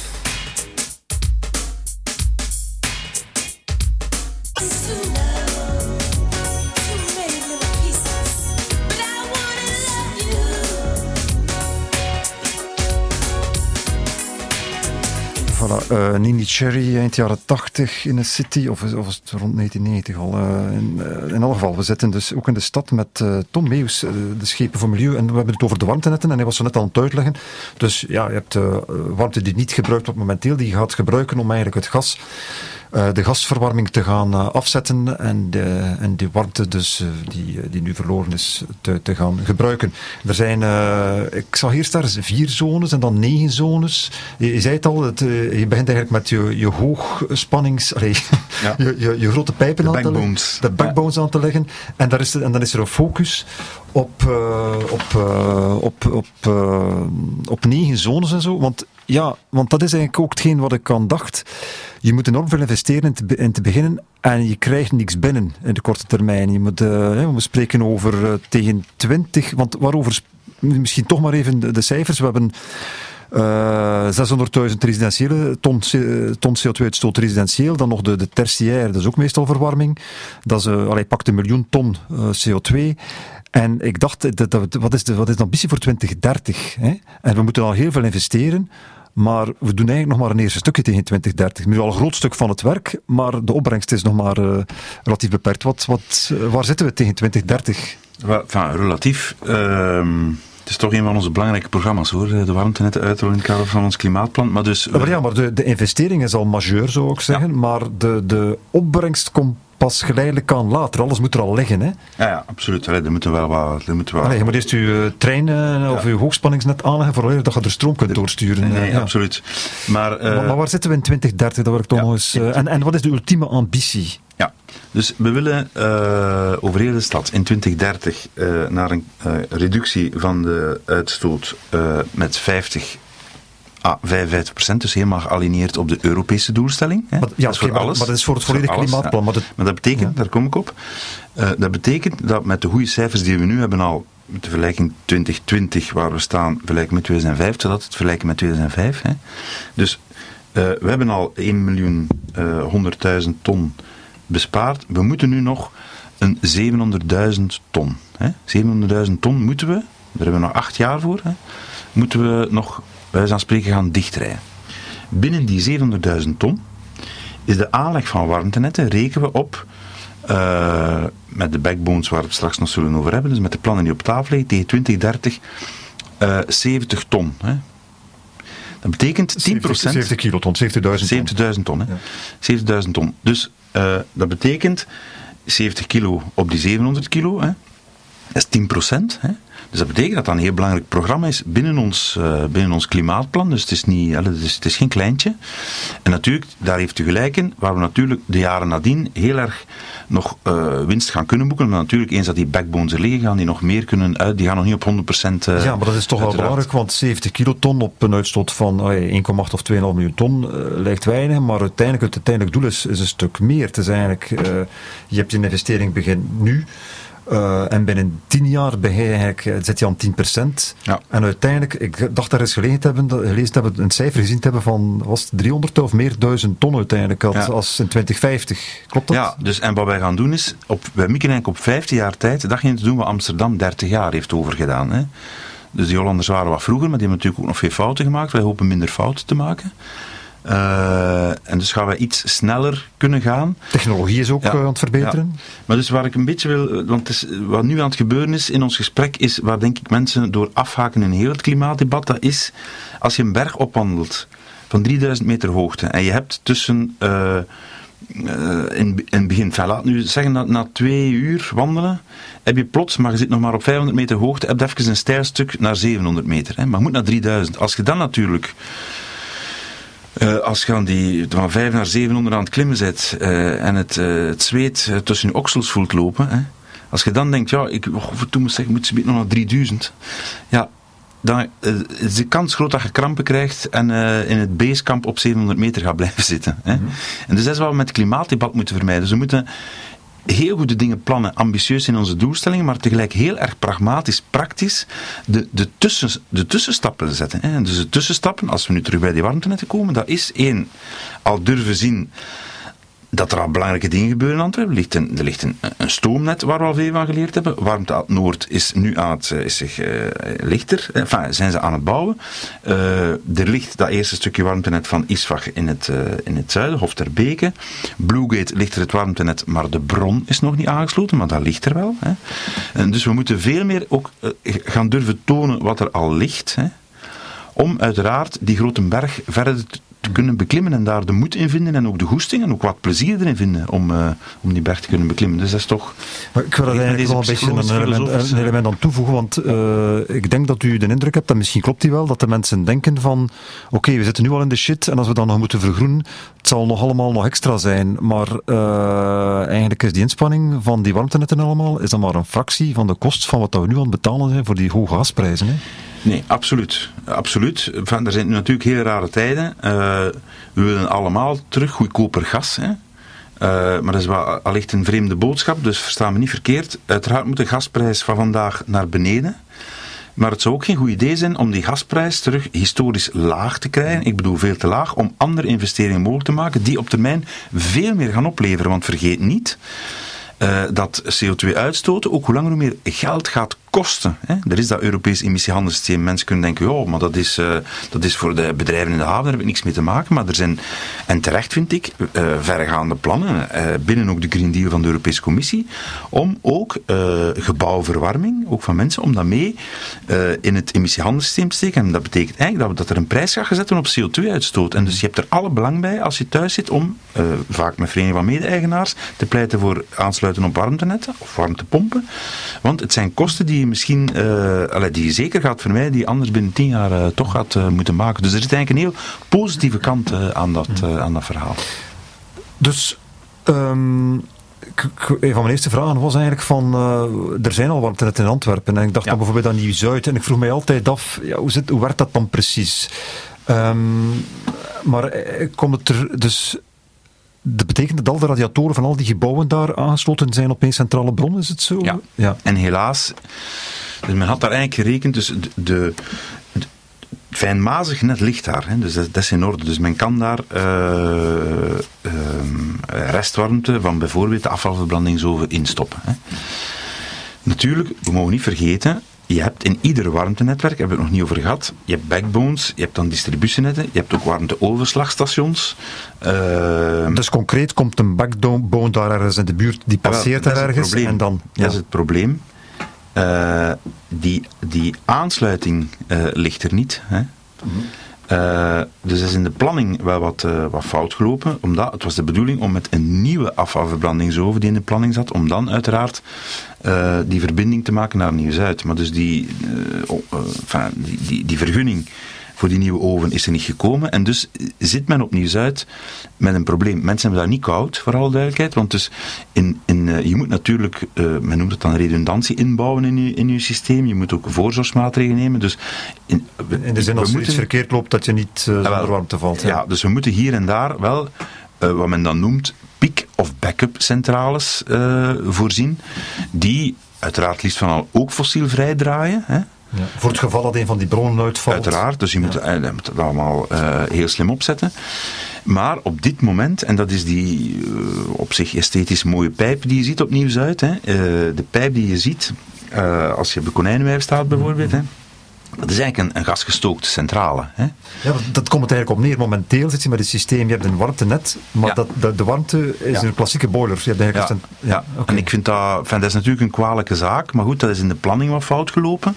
Voilà, uh, Nini Cherry eind jaren tachtig in de city, of, of was het rond negentien negentig al. Uh, in, uh, in elk geval, we zitten dus ook in de stad met uh, Tom Meeuws, uh, de schepen voor milieu, en we hebben het over de warmtenetten, en hij was zo net aan het uitleggen. Dus ja, je hebt uh, warmte die niet gebruikt wordt momenteel, die je gaat gebruiken om eigenlijk het gas, uh, de gasverwarming te gaan uh, afzetten en, de, en die warmte dus, uh, die, die nu verloren is, te, te gaan gebruiken. Er zijn, uh, ik zag eerst daar vier zones en dan negen zones. Je, je zei het al, het, uh, je begint eigenlijk met je, je hoogspannings... Allee, ja. je, je, je grote pijpen de aan te leggen. De backbones ja. aan te leggen. En, daar is er, en dan is er een focus op, uh, op, uh, op, op, uh, op negen zones en zo. Want, ja, want dat is eigenlijk ook hetgeen wat ik aan dacht. Je moet enorm veel investeren in te, in te beginnen en je krijgt niks binnen in de korte termijn. Je moet, uh, we spreken over uh, tegen twintig... Want waarover... Misschien toch maar even de, de cijfers. We hebben... Uh, zeshonderdduizend residentiële ton, ton C O twee uitstoot residentieel, dan nog de, de tertiair, dat is ook meestal verwarming. Dat is, uh, allee, pakt een miljoen ton uh, C O twee. En ik dacht, dat, dat, wat, is de, wat is de ambitie voor twintig dertig? Hè? En we moeten al heel veel investeren, maar we doen eigenlijk nog maar een eerste stukje tegen twintig dertig. Nu al een groot stuk van het werk, maar de opbrengst is nog maar uh, relatief beperkt. Wat, wat, uh, waar zitten we tegen twintig dertig? Well, enfin, relatief... Uh... Het is toch een van onze belangrijke programma's, hoor. De warmtenetten uitrollen in het kader van ons klimaatplan. Maar dus, uh... maar ja, maar de, de investering is al majeur, zou ik zeggen. Ja. Maar de, de opbrengst komt pas geleidelijk aan later. Alles moet er al liggen, hè? Ja, ja absoluut. Allee, er moeten wel wat... Er moeten wel... Allee, je moet eerst je uh, trein uh, of ja. je hoogspanningsnet aanleggen voordat je er stroom kunt doorsturen. Nee, uh, ja. absoluut. Maar, uh, maar, maar waar zitten we in twintig dertig? Dat wil ik toch ja, nog eens... Uh, en, en wat is de ultieme ambitie? Ja, dus we willen uh, over heel de stad in twintig dertig uh, naar een uh, reductie van de uitstoot uh, met vijftig à vijfenvijftig procent, dus helemaal gealineerd op de Europese doelstelling. Hè. Maar, ja, dat is voor okay, alles. Maar dat is voor het volledige klimaatplan. Ja. Maar, dat, maar dat betekent, ja. daar kom ik op, uh, dat betekent dat met de goede cijfers die we nu hebben al, met de vergelijking twintig twintig waar we staan, vergelijken met tweeduizend vijf, zodat het vergelijken met tweeduizend vijf. Hè. Dus uh, we hebben al één miljoen honderdduizend ton bespaard. We moeten nu nog een zevenhonderdduizend ton. Hè. zevenhonderdduizend ton moeten we, daar hebben we nog acht jaar voor, hè, moeten we nog, bij wijze van spreken, gaan dichtrijden. Binnen die zevenhonderdduizend ton is de aanleg van warmtenetten, rekenen we op, uh, met de backbones waar we het straks nog zullen over hebben, dus met de plannen die op tafel liggen, tegen twintig dertig, uh, zeventig ton. Hè. Dat betekent tien procent... zeventig kiloton, zeventigduizend ton. zeventigduizend ton, hè. Ja. zeventigduizend ton. Dus uh, dat betekent zeventig kilo op die zevenhonderd kilo, hè. Dat is tien procent. Hè. Dus dat betekent dat dat een heel belangrijk programma is binnen ons, uh, binnen ons klimaatplan. Dus het is, niet, het is, het is geen kleintje. En natuurlijk, daar heeft u gelijk in, waar we natuurlijk de jaren nadien heel erg nog uh, winst gaan kunnen boeken. Maar natuurlijk, eens dat die backbones er liggen, gaan die nog meer kunnen uit. Die gaan nog niet op honderd procent uh, Ja, maar dat is toch wel belangrijk, want zeventig kiloton op een uitstoot van één komma acht of twee komma vijf miljoen ton uh, lijkt weinig, maar uiteindelijk, het uiteindelijk doel is, is een stuk meer. Het is eigenlijk, uh, je hebt je investering begint nu, Uh, en binnen tien jaar ben je eigenlijk, zit je aan tien procent. Ja. En uiteindelijk, ik dacht daar eens gelezen te hebben, gelezen te hebben, een cijfer gezien te hebben van, was het driehonderd of meer duizend ton uiteindelijk, als, ja. als in twintig vijftig. Klopt dat? Ja, dus en wat wij gaan doen is, op, wij mikken eigenlijk op vijftien jaar tijd, datgene te doen wat Amsterdam dertig jaar heeft overgedaan. Hè. Dus die Hollanders waren wat vroeger, maar die hebben natuurlijk ook nog veel fouten gemaakt. Wij hopen minder fouten te maken. Uh, en dus gaan wij iets sneller kunnen gaan. Technologie is ook ja, aan het verbeteren. Ja. Maar dus waar ik een beetje wil, want het is, wat nu aan het gebeuren is in ons gesprek, is waar denk ik mensen door afhaken in heel het klimaatdebat, dat is als je een berg opwandelt van drieduizend meter hoogte en je hebt tussen uh, uh, in, in het begin, enfin, laat nu zeggen dat na twee uur wandelen heb je plots, maar je zit nog maar op vijfhonderd meter hoogte, heb je even een steil stuk naar zevenhonderd meter. Hè, maar je moet naar drieduizend. Als je dan natuurlijk Uh, als je aan die, van vijf naar zevenhonderd aan het klimmen zit uh, en het, uh, het zweet uh, tussen je oksels voelt lopen, hè, als je dan denkt, ja, ik oh, toen moet zeggen, moet ze nog naar drieduizend, ja, dan uh, is de kans groot dat je krampen krijgt en uh, in het basekamp op zevenhonderd meter gaat blijven zitten. Hè. Mm-hmm. En dus dat is wat we met het klimaatdebat moeten vermijden. Dus we moeten heel goede dingen plannen, ambitieus in onze doelstellingen, maar tegelijk heel erg pragmatisch, praktisch de, de, tussen, de tussenstappen zetten. Hè. En dus de tussenstappen, als we nu terug bij die warmtenetten komen, dat is één, al durven zien dat er al belangrijke dingen gebeuren in Antwerpen. Er ligt een, er ligt een, een stoomnet waar we al veel van geleerd hebben. Warmte uit Noord is nu aan het, is zich uh, lichter. Enfin, zijn ze aan het bouwen. Uh, er ligt dat eerste stukje warmtenet van Isvach in het, uh, in het zuiden, Hof ter Beke. Bluegate ligt er het warmtenet, maar de bron is nog niet aangesloten, maar dat ligt er wel. Hè. En dus we moeten veel meer ook uh, gaan durven tonen wat er al ligt, hè, om uiteraard die grote berg verder te te kunnen beklimmen en daar de moed in vinden en ook de goesting en ook wat plezier erin vinden om, uh, om die berg te kunnen beklimmen. Dus dat is toch... Maar ik wil er eigenlijk wel een beetje een element, een element aan toevoegen, want uh, ik denk dat u de indruk hebt, en misschien klopt die wel, dat de mensen denken van oké, okay, we zitten nu al in de shit en als we dan nog moeten vergroenen, het zal nog allemaal nog extra zijn, maar uh, eigenlijk is die inspanning van die warmtenetten allemaal, is dat maar een fractie van de kost van wat we nu aan het betalen zijn voor die hoge gasprijzen, hè? Nee, absoluut. absoluut. Enfin, er zijn natuurlijk heel rare tijden. Uh, we willen allemaal terug goedkoper gas. Hè. Uh, maar dat is wel allicht een vreemde boodschap, dus versta me niet verkeerd. Uiteraard moet de gasprijs van vandaag naar beneden. Maar het zou ook geen goed idee zijn om die gasprijs terug historisch laag te krijgen. Ik bedoel veel te laag, om andere investeringen mogelijk te maken die op termijn veel meer gaan opleveren. Want vergeet niet Uh, dat C O twee uitstoten ook hoe langer hoe meer geld gaat kosten. Hè. Er is dat Europees emissiehandelssysteem. Mensen kunnen denken, oh, maar dat is, uh, dat is voor de bedrijven in de haven, daar heb ik niks mee te maken. Maar er zijn, en terecht vind ik, uh, verregaande plannen, uh, binnen ook de Green Deal van de Europese Commissie, om ook uh, gebouwverwarming, ook van mensen, om dat mee uh, in het emissiehandelssysteem te steken. En dat betekent eigenlijk dat, dat er een prijs gaat gezet worden op C O twee uitstoot. En dus je hebt er alle belang bij, als je thuis zit, om, uh, vaak met vereniging van mede-eigenaars, te pleiten voor aansluiten op warmtenetten of warmtepompen. Want het zijn kosten die je misschien, uh, allee, die je zeker gaat vermijden, die je anders binnen tien jaar uh, toch gaat uh, moeten maken. Dus er zit eigenlijk een heel positieve kant uh, aan, dat, uh, aan dat verhaal. Dus, um, k- k- een van mijn eerste vragen was eigenlijk van, uh, er zijn al warmtenetten in Antwerpen. En ik dacht ja. dan bijvoorbeeld aan Nieuw-Zuid. En ik vroeg mij altijd af, ja, hoe, zit, hoe werkt dat dan precies? Um, maar uh, komt het er dus... Dat betekent dat al de radiatoren van al die gebouwen daar aangesloten zijn op één centrale bron, is het zo? Ja, ja. En helaas, dus men had daar eigenlijk gerekend, dus de, de, de fijnmazig net ligt daar, hè, dus dat, dat is in orde. Dus men kan daar uh, uh, restwarmte van bijvoorbeeld de afvalverbrandingsoven instoppen. Hè. Natuurlijk, we mogen niet vergeten, je hebt in ieder warmtenetwerk, hebben we het nog niet over gehad, je hebt backbones, je hebt dan distributienetten, je hebt ook warmteoverslagstations. Uh, dus concreet komt een backbone daar ergens in de buurt, die passeert wel, daar ergens. En dan, ja. Dat is het probleem. Uh, die, die aansluiting uh, ligt er niet. Hè. Mm-hmm. Uh, dus er is in de planning wel wat, uh, wat fout gelopen, omdat het was de bedoeling om met een nieuwe afvalverbrandingsoven die in de planning zat, om dan uiteraard uh, die verbinding te maken naar Nieuw-Zuid. Maar dus die, uh, oh, uh, enfin, die, die, die vergunning voor die nieuwe oven is er niet gekomen. En dus zit men op Nieuw-Zuid met een probleem. Mensen hebben daar niet koud, voor alle duidelijkheid. Want dus in, in, uh, je moet natuurlijk, uh, men noemt het dan redundantie inbouwen in je, in je systeem. Je moet ook voorzorgsmaatregelen nemen. Dus in, we, in de zin als er iets verkeerd loopt, dat je niet uh, zonder warmte valt. Ja. ja, dus we moeten hier en daar wel, uh, wat men dan noemt, piek- of backup centrales uh, voorzien. Die uiteraard liefst van al ook fossielvrij draaien, hè. Ja, voor het geval dat een van die bronnen uitvalt. Uiteraard, dus je moet, ja. je moet het allemaal uh, heel slim opzetten. Maar op dit moment, en dat is die uh, op zich esthetisch mooie pijp die je ziet op Nieuw-Zuid, hè, uh, de pijp die je ziet, uh, als je op de Konijnenwijf staat bijvoorbeeld, hè, dat is eigenlijk een, een gasgestookte centrale. Hè. Ja, dat komt het eigenlijk op neer. Momenteel zit je met het systeem, je hebt een warmtenet, maar ja. dat, de, de warmte is ja. een klassieke boiler. Je hebt eigenlijk ja, een, ja. ja. Okay. En ik vind dat, enfin, dat is natuurlijk een kwalijke zaak, maar goed, dat is in de planning wat fout gelopen.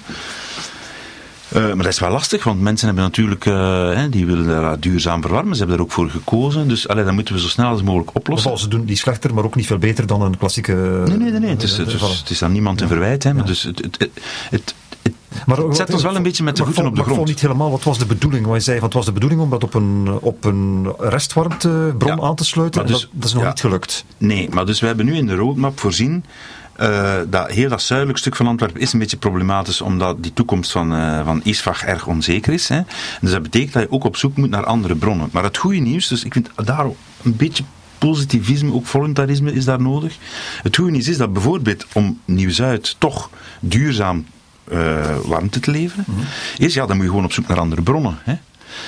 Uh, maar dat is wel lastig, want mensen hebben natuurlijk, uh, hè, die willen daar duurzaam verwarmen, ze hebben daar ook voor gekozen, dus allee, dat moeten we zo snel als mogelijk oplossen. Of ze doen die slechter, maar ook niet veel beter dan een klassieke... Nee, nee, nee, nee. Het, is, het, is, het is aan niemand ja. te verwijten, hè, maar ja. dus het... het, het, het Maar, het zet ons wel een beetje met de voeten op de grond. Maar ik vond niet helemaal, wat was de bedoeling? Wat je zei, wat was de bedoeling om dat op een, op een restwarmtebron ja, aan te sluiten? Dus, dat, dat is nog ja, niet gelukt. Nee, maar dus we hebben nu in de roadmap voorzien uh, dat heel dat zuidelijk stuk van Antwerpen is een beetje problematisch, omdat die toekomst van, uh, van Isvach erg onzeker is. Hè. Dus dat betekent dat je ook op zoek moet naar andere bronnen. Maar het goede nieuws, dus ik vind daar een beetje positivisme, ook voluntarisme is daar nodig. Het goede nieuws is dat bijvoorbeeld om Nieuw-Zuid toch duurzaam Uh, warmte te leveren, mm-hmm. is ja, dan moet je gewoon op zoek naar andere bronnen. Hè.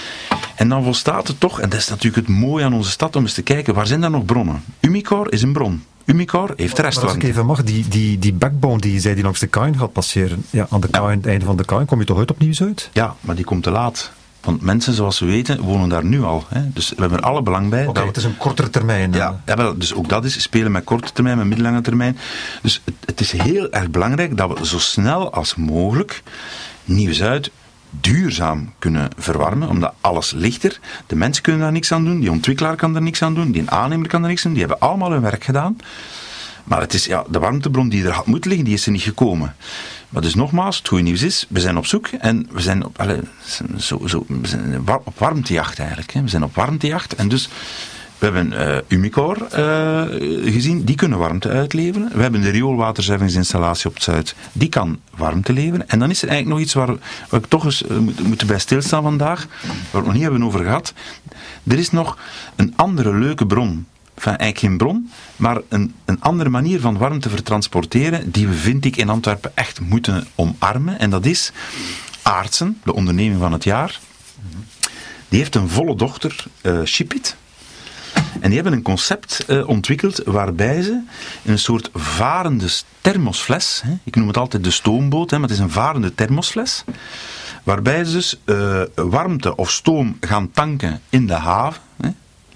En dan volstaat het toch, en dat is natuurlijk het mooie aan onze stad, om eens te kijken, waar zijn daar nog bronnen? Umicore is een bron. Umicore heeft de restwarmte. Als ik even mag, die, die, die backbone die je zei, die langs de Kain gaat passeren, ja, aan de Kain, ja. het einde van de Kain, kom je toch uit op Nieuw-Zuid? Ja, maar die komt te laat. Want mensen, zoals we weten, wonen daar nu al. Hè. Dus we hebben er alle belang bij. Oké, okay, het is een kortere termijn. Ja, ja wel, dus ook dat is spelen met korte termijn, met middellange termijn. Dus het, het is heel erg belangrijk dat we zo snel als mogelijk Nieuw-Zuid duurzaam kunnen verwarmen, omdat alles ligt er. De mensen kunnen daar niks aan doen, die ontwikkelaar kan er niks aan doen, die aannemer kan er niks aan doen, die hebben allemaal hun werk gedaan. Maar het is, ja, de warmtebron die er had moeten liggen, die is er niet gekomen. Maar dus nogmaals, het goede nieuws is, we zijn op zoek en we zijn op, allez, zo, zo, we zijn op warmtejacht eigenlijk. Hè. We zijn op warmtejacht en dus we hebben uh, Umicore uh, gezien, die kunnen warmte uitleveren. We hebben de rioolwaterzuiveringsinstallatie op het Zuid, die kan warmte leveren. En dan is er eigenlijk nog iets waar, waar ik toch eens uh, moet, moet bij stilstaan vandaag, waar we het nog niet hebben over gehad. Er is nog een andere leuke bron. Enfin, eigenlijk geen bron, maar een, een andere manier van warmte vertransporteren die we, vind ik, in Antwerpen echt moeten omarmen. En dat is Aartsen, de onderneming van het jaar. Die heeft een volle dochter, uh, Shipit. En die hebben een concept uh, ontwikkeld waarbij ze in een soort varende thermosfles, hè, ik noem het altijd de stoomboot, hè, maar het is een varende thermosfles, waarbij ze dus uh, warmte of stoom gaan tanken in de haven. Hè,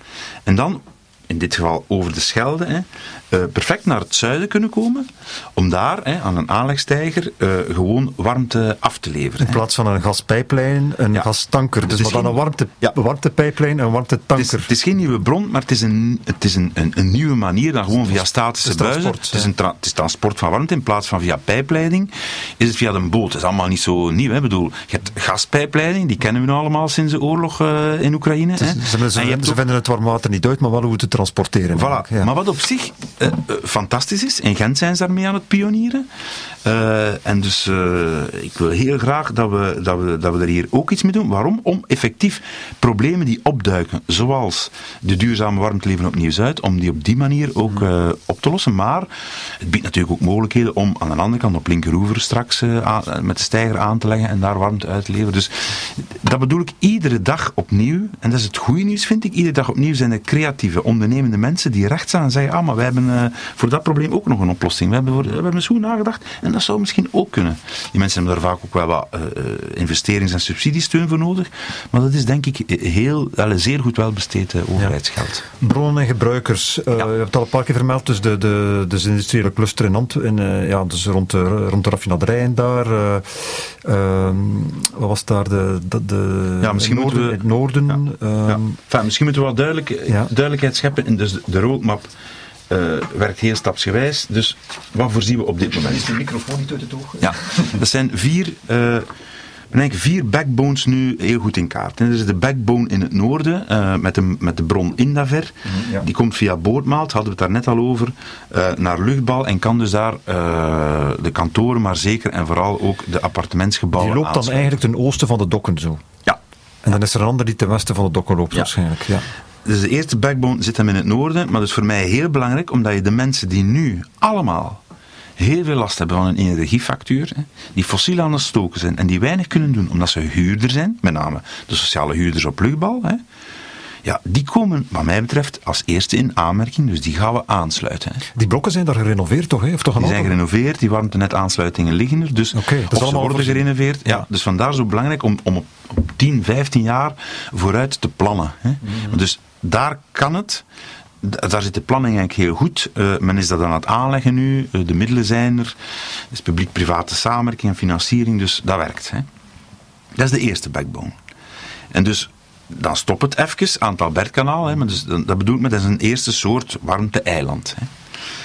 en dan, in dit geval over de Schelde, hè, uh, perfect naar het zuiden kunnen komen, om daar hè, aan een aanlegsteiger uh, gewoon warmte af te leveren. In plaats van een gaspijplijn, een ja. gastanker. Dus maar dan geen, een warmte, ja. warmtepijplijn, een warmtetanker. Het is, het is geen nieuwe bron, maar het is een, het is een, een, een nieuwe manier dan gewoon via statische buizen. Het is, ja. het, is een tra- het is transport van warmte in plaats van via pijpleiding. Is het via de boot. Dat is allemaal niet zo nieuw. Hè. Ik bedoel, je hebt gaspijpleiding, die kennen we nu allemaal sinds de oorlog uh, in Oekraïne. Hè. Ze, ze, ze, ze ook... vinden het warm water niet uit, maar wel hoe het te transporteren. Voilà. Ja. Maar wat op zich uh, uh, fantastisch is, in Gent zijn ze daarmee aan het pionieren. Uh, en dus uh, ik wil heel graag dat we, dat, we, dat we er hier ook iets mee doen. Waarom? Om effectief problemen die opduiken, zoals de duurzame warmtelevering opnieuw Zuid, om die op die manier ook uh, op te lossen. Maar het biedt natuurlijk ook mogelijkheden om aan de andere kant op Linkeroever straks uh, aan, met de steiger aan te leggen en daar warmte uit te leveren. Dus dat bedoel ik iedere dag opnieuw. En dat is het goede nieuws, vind ik. Iedere dag opnieuw zijn er creatieve, ondernemende mensen die recht staan en zeggen, ah, maar wij hebben uh, voor dat probleem ook nog een oplossing. We hebben, voor, we hebben eens goed nagedacht en dat zou misschien ook kunnen. Die mensen hebben daar vaak ook wel wat uh, investerings- en subsidiesteun voor nodig, maar dat is denk ik heel, wel, zeer goed wel besteed uh, overheidsgeld. Ja. Bronnen en gebruikers, uh, ja. je hebt het al een paar keer vermeld, dus de, de, de industriële cluster in Antwerpen, uh, ja, dus rond de, rond de raffinaderijen daar, uh, uh, wat was daar de, de, de ja, misschien noorden, moeten we, het noorden. Ja. Um, ja. Enfin, misschien moeten we wat duidelijk, ja. duidelijkheid scheppen in dus de, de roadmap. Uh, werkt heel stapsgewijs. Dus wat voorzien we op dit moment? Is de microfoon niet uit het oog? Ja, dat zijn vier, uh, we denken vier backbones nu heel goed in kaart. En er is de backbone in het noorden, uh, met, de, met de bron Indaver. Ja. Die komt via Boortmaalt, hadden we het daar net al over, uh, naar Luchtbal en kan dus daar uh, de kantoren, maar zeker en vooral ook de appartementsgebouwen Die loopt dan eigenlijk ten oosten van de dokken zo? Ja. En dan is er een ander die ten westen van de dokken loopt ja. waarschijnlijk, ja. Dus de eerste backbone zit hem in het noorden, maar dat is voor mij heel belangrijk, omdat je de mensen die nu allemaal heel veel last hebben van een energiefactuur, hè, die fossiel aan het stoken zijn en die weinig kunnen doen, omdat ze huurder zijn, met name de sociale huurders op Luchtbal, hè, ja, die komen, wat mij betreft, als eerste in aanmerking, dus die gaan we aansluiten. Hè. Die blokken zijn daar gerenoveerd toch? Hè? Of toch een die zijn gerenoveerd, die warmtenetaansluitingen liggen er, dus okay, of ze worden gerenoveerd. Ja. Ja, dus vandaar zo belangrijk om, om op, op tien, vijftien jaar vooruit te plannen. Hè. Mm. Dus daar kan het. Daar zit de planning eigenlijk heel goed. Uh, men is dat aan het aanleggen nu. Uh, de middelen zijn er. Er is publiek-private samenwerking en financiering. Dus dat werkt. Hè. Dat is de eerste backbone. En dus dan stopt het even aan het Albertkanaal. Hè, maar dus, dat bedoelt me, dat is een eerste soort warmte-eiland. Hè.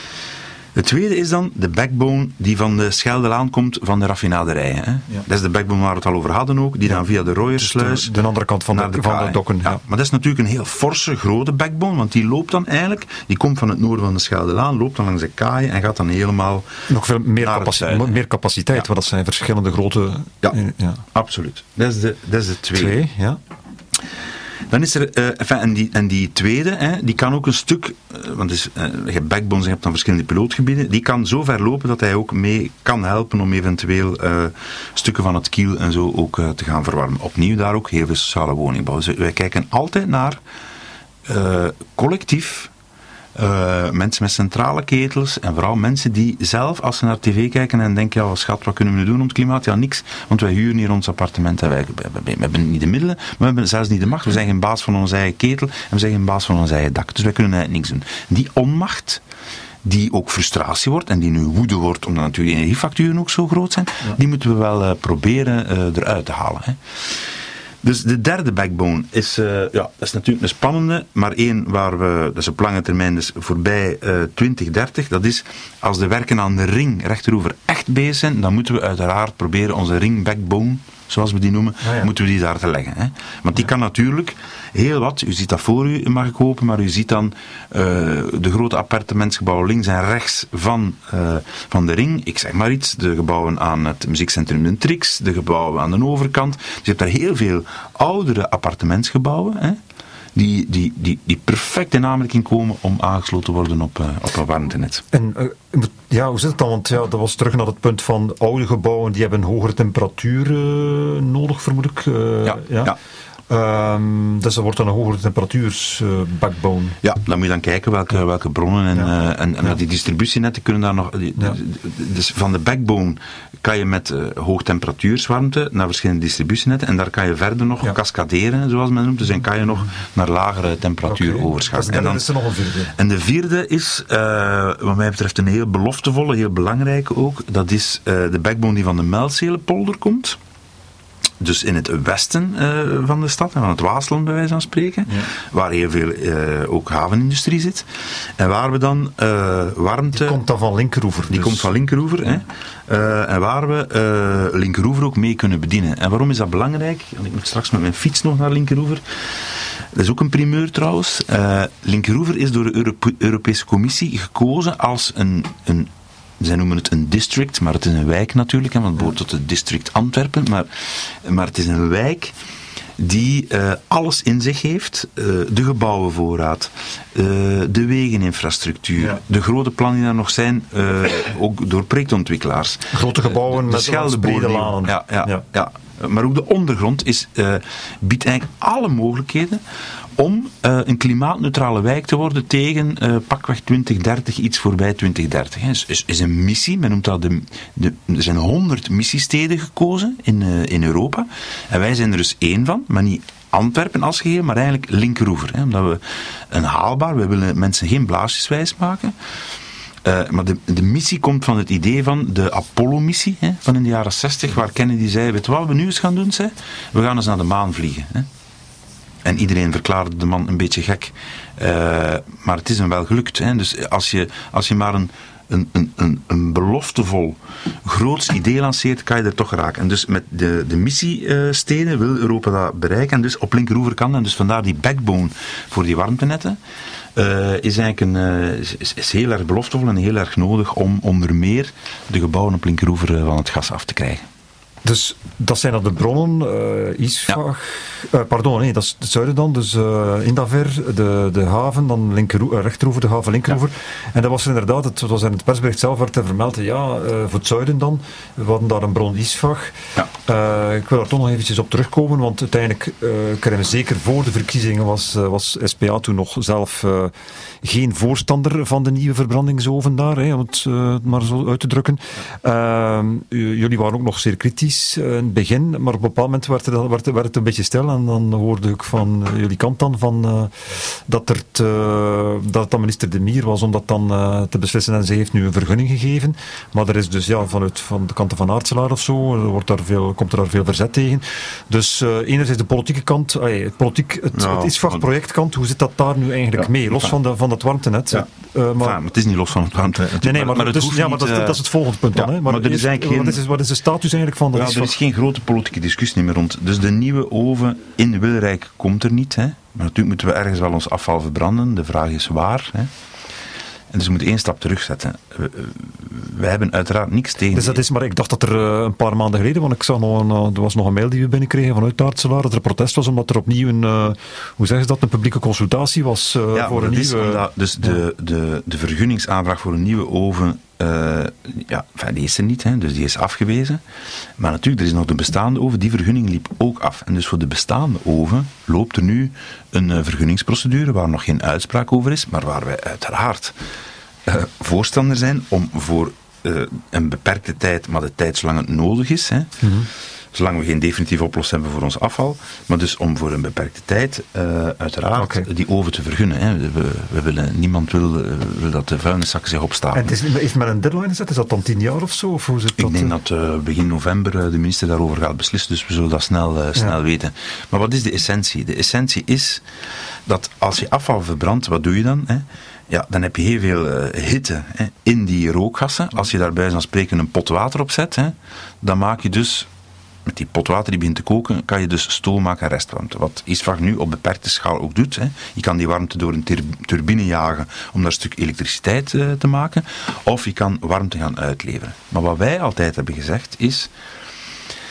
Het tweede is dan de backbone die van de Scheldelaan komt van de raffinaderijen. Hè. Ja. Dat is de backbone waar we het al over hadden ook, die ja. dan via de Rooiersluis dus de, de andere kant van de, de, van de dokken. Ja. Ja. Maar dat is natuurlijk een heel forse, grote backbone, want die loopt dan eigenlijk, die komt van het noorden van de Scheldelaan, loopt dan langs de kaaien en gaat dan helemaal nog veel meer, capaci- meer capaciteit, ja. want dat zijn verschillende grote... Ja, ja. absoluut. Dat is de, dat is de tweede. Twee, ja. Dan is er, uh, enfin, en, die, en die tweede, hè, die kan ook een stuk, uh, want dus, uh, je hebt backbones, je hebt dan verschillende pilootgebieden, die kan zo ver lopen dat hij ook mee kan helpen om eventueel uh, stukken van het kiel en zo ook uh, te gaan verwarmen. Opnieuw daar ook heel veel sociale woningbouw. Dus wij kijken altijd naar uh, collectief Uh, mensen met centrale ketels en vooral mensen die zelf, als ze naar tv kijken en denken, ja schat, wat kunnen we nu doen om het klimaat? Ja, niks, want wij huren hier ons appartement en wij, wij, wij hebben niet de middelen, maar we hebben zelfs niet de macht. We zijn geen baas van onze eigen ketel en we zijn geen baas van ons eigen dak. Dus wij kunnen eigenlijk niks doen. Die onmacht, die ook frustratie wordt en die nu woede wordt, omdat natuurlijk de energiefacturen ook zo groot zijn, ja. die moeten we wel uh, proberen uh, eruit te halen. Hè. Dus de derde backbone is, uh, ja, dat is natuurlijk een spannende, maar één waar we, dat is op lange termijn, dus voorbij uh, twintig dertig, dat is, als de werken aan de ring rechteroever echt bezig zijn, dan moeten we uiteraard proberen onze ring backbone, zoals we die noemen, ah, ja. moeten we die daar te leggen. Hè? Want die ja. kan natuurlijk heel wat, u ziet dat voor u, mag ik hopen, maar u ziet dan uh, de grote appartementsgebouwen links en rechts van, uh, van de ring, ik zeg maar iets, de gebouwen aan het muziekcentrum De Trix, de gebouwen aan de overkant. Dus je hebt daar heel veel oudere appartementsgebouwen, hè? Die, die, die, die perfect in aanmerking komen om aangesloten te worden op, uh, op een warmtenet. En uh, ja, hoe zit het dan? Want ja, dat was terug naar het punt van oude gebouwen, die hebben hogere temperatuur uh, nodig, vermoed ik. Uh, ja, ja. ja. Um, dus dat wordt dan een hogere temperatuurs uh, backbone. Ja, dan moet je dan kijken welke, welke bronnen en, ja. uh, en, en ja. die distributienetten kunnen daar nog... Die, ja. Dus van de backbone kan je met uh, hoogtemperatuurswarmte naar verschillende distributienetten en daar kan je verder nog ja. cascaderen, zoals men noemt. Dus dan kan je nog naar lagere temperatuur okay. overschakelen. En dan is er nog een vierde. En de vierde is, uh, wat mij betreft, een heel beloftevolle, heel belangrijke ook. Dat is uh, de backbone die van de Melkzelenpolder komt. Dus in het westen uh, van de stad, van het Waasland bij wijze van spreken, ja. waar heel veel uh, ook havenindustrie zit. En waar we dan uh, warmte... Die komt dan van Linkeroever. Die dus. komt van Linkeroever. Ja. Hè. Uh, en waar we uh, Linkeroever ook mee kunnen bedienen. En waarom is dat belangrijk? Want ik moet straks met mijn fiets nog naar Linkeroever. Dat is ook een primeur trouwens. Uh, Linkeroever is door de Europe- Europese Commissie gekozen als een... een zij noemen het een district, maar het is een wijk natuurlijk, want het behoort tot het district Antwerpen. Maar, maar het is een wijk die uh, alles in zich heeft. Uh, de gebouwenvoorraad, uh, de wegeninfrastructuur, ja. de grote plannen die er nog zijn, uh, ook door projectontwikkelaars. Grote gebouwen uh, de, de met brede lanen. Ja, ja, ja. ja. Maar ook de ondergrond is, uh, biedt eigenlijk alle mogelijkheden om uh, een klimaatneutrale wijk te worden tegen uh, pakweg twintig dertig, iets voorbij twintig dertig. Het is, is, is een missie, men noemt dat de, de, er zijn honderd missiesteden gekozen in, uh, in Europa. En wij zijn er dus één van, maar niet Antwerpen als geheel, maar eigenlijk Linkeroever. Hè, omdat we een haalbaar, we willen mensen geen blaasjeswijs maken. Uh, maar de, de missie komt van het idee van de Apollo-missie hè, van in de jaren zestig, waar Kennedy zei, weet je wat we nu eens gaan doen? Zei? We gaan eens naar de maan vliegen. Hè. En iedereen verklaarde de man een beetje gek. Uh, maar het is hem wel gelukt. Hè. Dus als je, als je maar een, een, een, een beloftevol, groots idee lanceert, kan je er toch raken. En dus met de, de missiesteden wil Europa dat bereiken. En dus op Linkeroever kan. En dus vandaar die backbone voor die warmtenetten. Uh, is eigenlijk een, uh, is, is heel erg beloftevol en heel erg nodig om onder meer de gebouwen op Linkeroever van het gas af te krijgen. Dus dat zijn dan de bronnen, uh, Isvach, ja. uh, pardon, nee, dat is het zuiden dan, dus uh, Indaver, de, de haven, dan Linkeroe, uh, Rechteroever, de haven Linkeroever. Ja. En dat was inderdaad, het was in het persbericht zelf werd er vermeld, ja, uh, voor het zuiden dan, we hadden daar een bron Isvach. Ja. Uh, ik wil daar toch nog eventjes op terugkomen, want uiteindelijk, uh, krijgen we zeker voor de verkiezingen was, uh, was S P A toen nog zelf uh, geen voorstander van de nieuwe verbrandingsoven daar, hè, om het uh, maar zo uit te drukken. Uh, jullie waren ook nog zeer kritisch in het begin, maar op een bepaald moment werd het, werd, werd het een beetje stil en dan hoorde ik van uh, jullie kant dan van, uh, dat, er t, uh, dat het dan minister De Mier was om dat dan uh, te beslissen en ze heeft nu een vergunning gegeven, maar er is dus ja, vanuit van de kant van Aartselaar of zo, er wordt daar veel, komt er daar veel verzet tegen. Dus uh, enerzijds de politieke kant, uh, het, politiek, het, nou, het ISVAG-projectkant, hoe zit dat daar nu eigenlijk ja, mee, los van, de, van dat warmtenet? Ja. Uh, maar, enfin, maar het is niet los van het warmtenet. Nee, nee, maar, maar, maar, dus, ja, maar dat, dat is het volgende punt ja, dan. Hè. Maar, maar er is eigenlijk wat, is, wat is de status eigenlijk van dat? Ja, er is geen grote politieke discussie meer rond. Dus de nieuwe oven in Wilrijk komt er niet. Hè. Maar natuurlijk moeten we ergens wel ons afval verbranden. De vraag is waar. Hè. En dus we moeten één stap terugzetten. We, we hebben uiteraard niks tegen... Dus dat is, maar ik dacht dat er uh, een paar maanden geleden, want ik zag nog een, uh, er was nog een mail die we binnenkregen vanuit Aartselaar, dat er protest was omdat er opnieuw een, uh, hoe zeggen ze dat, een publieke consultatie was uh, ja, voor een nieuwe... Omdat, dus ja. de, de, de vergunningsaanvraag voor een nieuwe oven, uh, ja, enfin, die is er niet, hè, dus die is afgewezen. Maar natuurlijk, er is nog de bestaande oven, die vergunning liep ook af. En dus voor de bestaande oven loopt er nu een uh, vergunningsprocedure waar nog geen uitspraak over is, maar waar wij uiteraard uh, voorstander zijn om voor uh, een beperkte tijd, maar de tijd zolang het nodig is, hè, mm-hmm. zolang we geen definitieve oplossing hebben voor ons afval, maar dus om voor een beperkte tijd uh, uiteraard okay. die oven te vergunnen. Hè. We, we willen, niemand wil, uh, wil dat de vuilniszakken zich opstapelen. En het is, heeft men een deadline gezet? Is dat dan tien jaar of zo? Of hoe zit dat? Ik denk dat uh, begin november uh, de minister daarover gaat beslissen, dus we zullen dat snel, uh, snel ja. weten. Maar wat is de essentie? De essentie is dat als je afval verbrandt, wat doe je dan? Hè? Ja, dan heb je heel veel uh, hitte hè, in die rookgassen. Als je daar bij wijze van spreken een pot water op zet, hè, dan maak je dus, met die pot water die begint te koken, kan je dus stoom maken en restwarmte. Wat ISVAG nu op beperkte schaal ook doet. Hè. Je kan die warmte door een tur- turbine jagen om daar een stuk elektriciteit uh, te maken. Of je kan warmte gaan uitleveren. Maar wat wij altijd hebben gezegd is,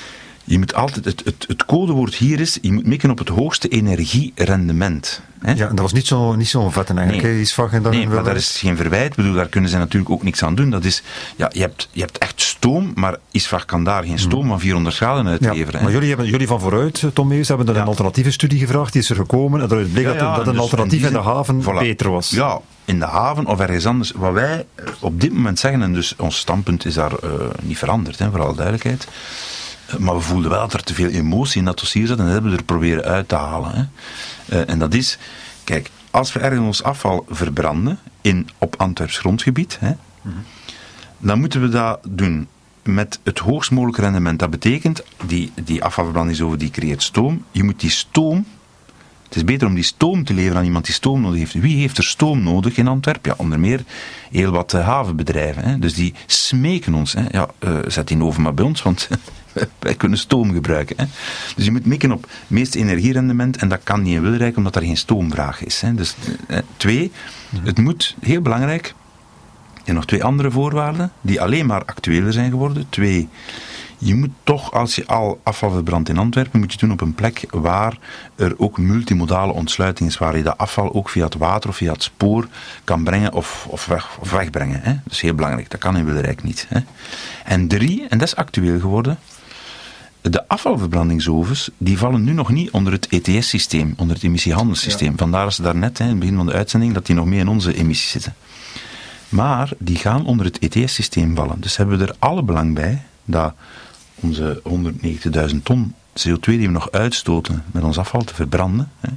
Je moet altijd, het, het, het codewoord hier is, je moet mikken op het hoogste energierendement. Hè? Ja, en dat was niet, zo, niet zo'n vet eigenlijk. Nee, Isvach en dan nee maar daar is geen verwijt. Ik bedoel, daar kunnen ze natuurlijk ook niks aan doen. Dat is, ja, je, hebt, je hebt echt stoom, maar Isvach kan daar geen stoom van vierhonderd graden uitleveren. Ja, maar jullie, hebben, jullie van vooruit, Tom Mees, hebben er ja. een alternatieve studie gevraagd. Die is er gekomen en eruit bleek ja, ja, dat, dat een dus alternatief in, in de haven voilà, beter was. Ja, in de haven of ergens anders. Wat wij op dit moment zeggen, en dus ons standpunt is daar uh, niet veranderd, hè, voor alle duidelijkheid. Maar we voelden wel dat er te veel emotie in dat dossier zat en dat hebben we er proberen uit te halen. Hè. Uh, en dat is, kijk, als we ergens ons afval verbranden in, op Antwerps grondgebied, hè, mm-hmm. dan moeten we dat doen met het hoogst mogelijke rendement. Dat betekent, die, die afvalverbrandingsoven die creëert stoom, je moet die stoom, het is beter om die stoom te leveren aan iemand die stoom nodig heeft. Wie heeft er stoom nodig in Antwerpen? Ja, onder meer heel wat uh, havenbedrijven. Hè. Dus die smeken ons. Hè. Ja, uh, zet die oven maar bij ons, want wij kunnen stoom gebruiken. Hè. Dus je moet mikken op het meeste energierendement en dat kan niet in Wilrijk, omdat er geen stoomvraag is. Hè. Dus uh, twee, het moet, heel belangrijk, en nog twee andere voorwaarden, die alleen maar actueler zijn geworden. Twee, je moet toch, als je al afval verbrandt in Antwerpen, moet je doen op een plek waar er ook multimodale ontsluiting is, waar je dat afval ook via het water of via het spoor kan brengen of, of, weg, of wegbrengen. Hè. Dat is heel belangrijk, dat kan in Wilrijk niet. Hè. En drie, en dat is actueel geworden, de afvalverbrandingsovens, die vallen nu nog niet onder het E T S-systeem, onder het emissiehandelssysteem. Ja. Vandaar dat ze daarnet, hè, in het begin van de uitzending, dat die nog mee in onze emissies zitten. Maar die gaan onder het E T S-systeem vallen. Dus hebben we er alle belang bij dat onze honderdnegentigduizend ton C O twee die we nog uitstoten met ons afval te verbranden, hè,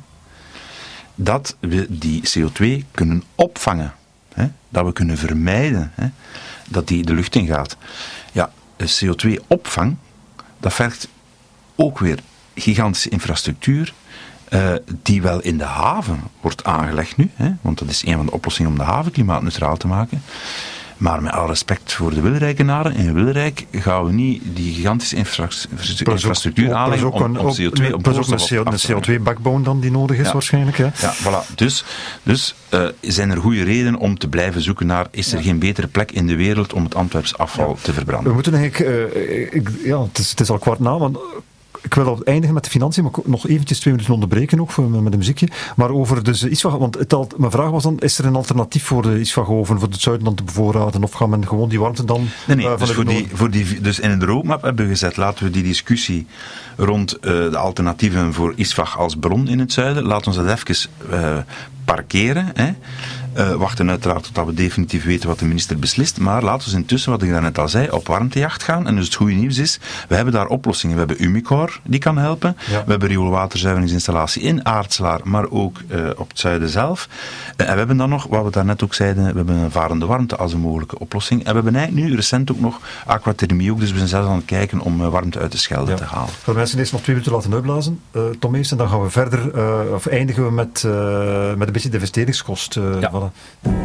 dat we die C O twee kunnen opvangen. Hè, dat we kunnen vermijden hè, dat die de lucht in gaat. Ja, C O twee opvang, dat vergt ook weer gigantische infrastructuur, uh, die wel in de haven wordt aangelegd nu, hè, want dat is een van de oplossingen om de haven klimaatneutraal te maken. Maar met alle respect voor de Wilrijkenaren, in Wilrijk gaan we niet die gigantische infra- infrastructuur aanleggen om, om C O twee op plus ook een C O twee-backbone dan die nodig is ja. waarschijnlijk. Hè? Ja, voilà. Dus, dus uh, zijn er goede redenen om te blijven zoeken naar, is er ja. geen betere plek in de wereld om het Antwerps afval ja. te verbranden? We moeten eigenlijk, uh, ik, ja, het is, het is al kwart na, want ik wil al eindigen met de financiën, maar nog eventjes twee minuten onderbreken nog met een muziekje. Maar over dus Isvach, want het al, mijn vraag was dan, is er een alternatief voor de Isvach-oven, voor het zuiden dan te bevoorraden, of gaan men gewoon die warmte dan... Nee, nee, uh, dus, voor die, voor die, dus in de roadmap hebben we gezet, laten we die discussie rond uh, de alternatieven voor Isvach als bron in het zuiden, laten we dat even uh, parkeren, hè. Uh, wachten uiteraard totdat we definitief weten wat de minister beslist, maar laten we intussen, wat ik daarnet al zei, op warmtejacht gaan. En dus het goede nieuws is, we hebben daar oplossingen. We hebben Umicore, die kan helpen. Ja. We hebben rioolwaterzuiveringsinstallatie in Aartselaar, maar ook uh, op het zuiden zelf. Uh, en we hebben dan nog, wat we daarnet ook zeiden, we hebben een varende warmte als een mogelijke oplossing. En we hebben eigenlijk nu recent ook nog aquathermie ook, dus we zijn zelfs aan het kijken om uh, warmte uit de Schelde ja. te halen. Voor de mensen eerst nog twee minuten laten uitblazen, uh, Tom Mees, en dan gaan we verder, uh, of eindigen we met, uh, met een beetje de investeringskost. Uh, ja. Voilà.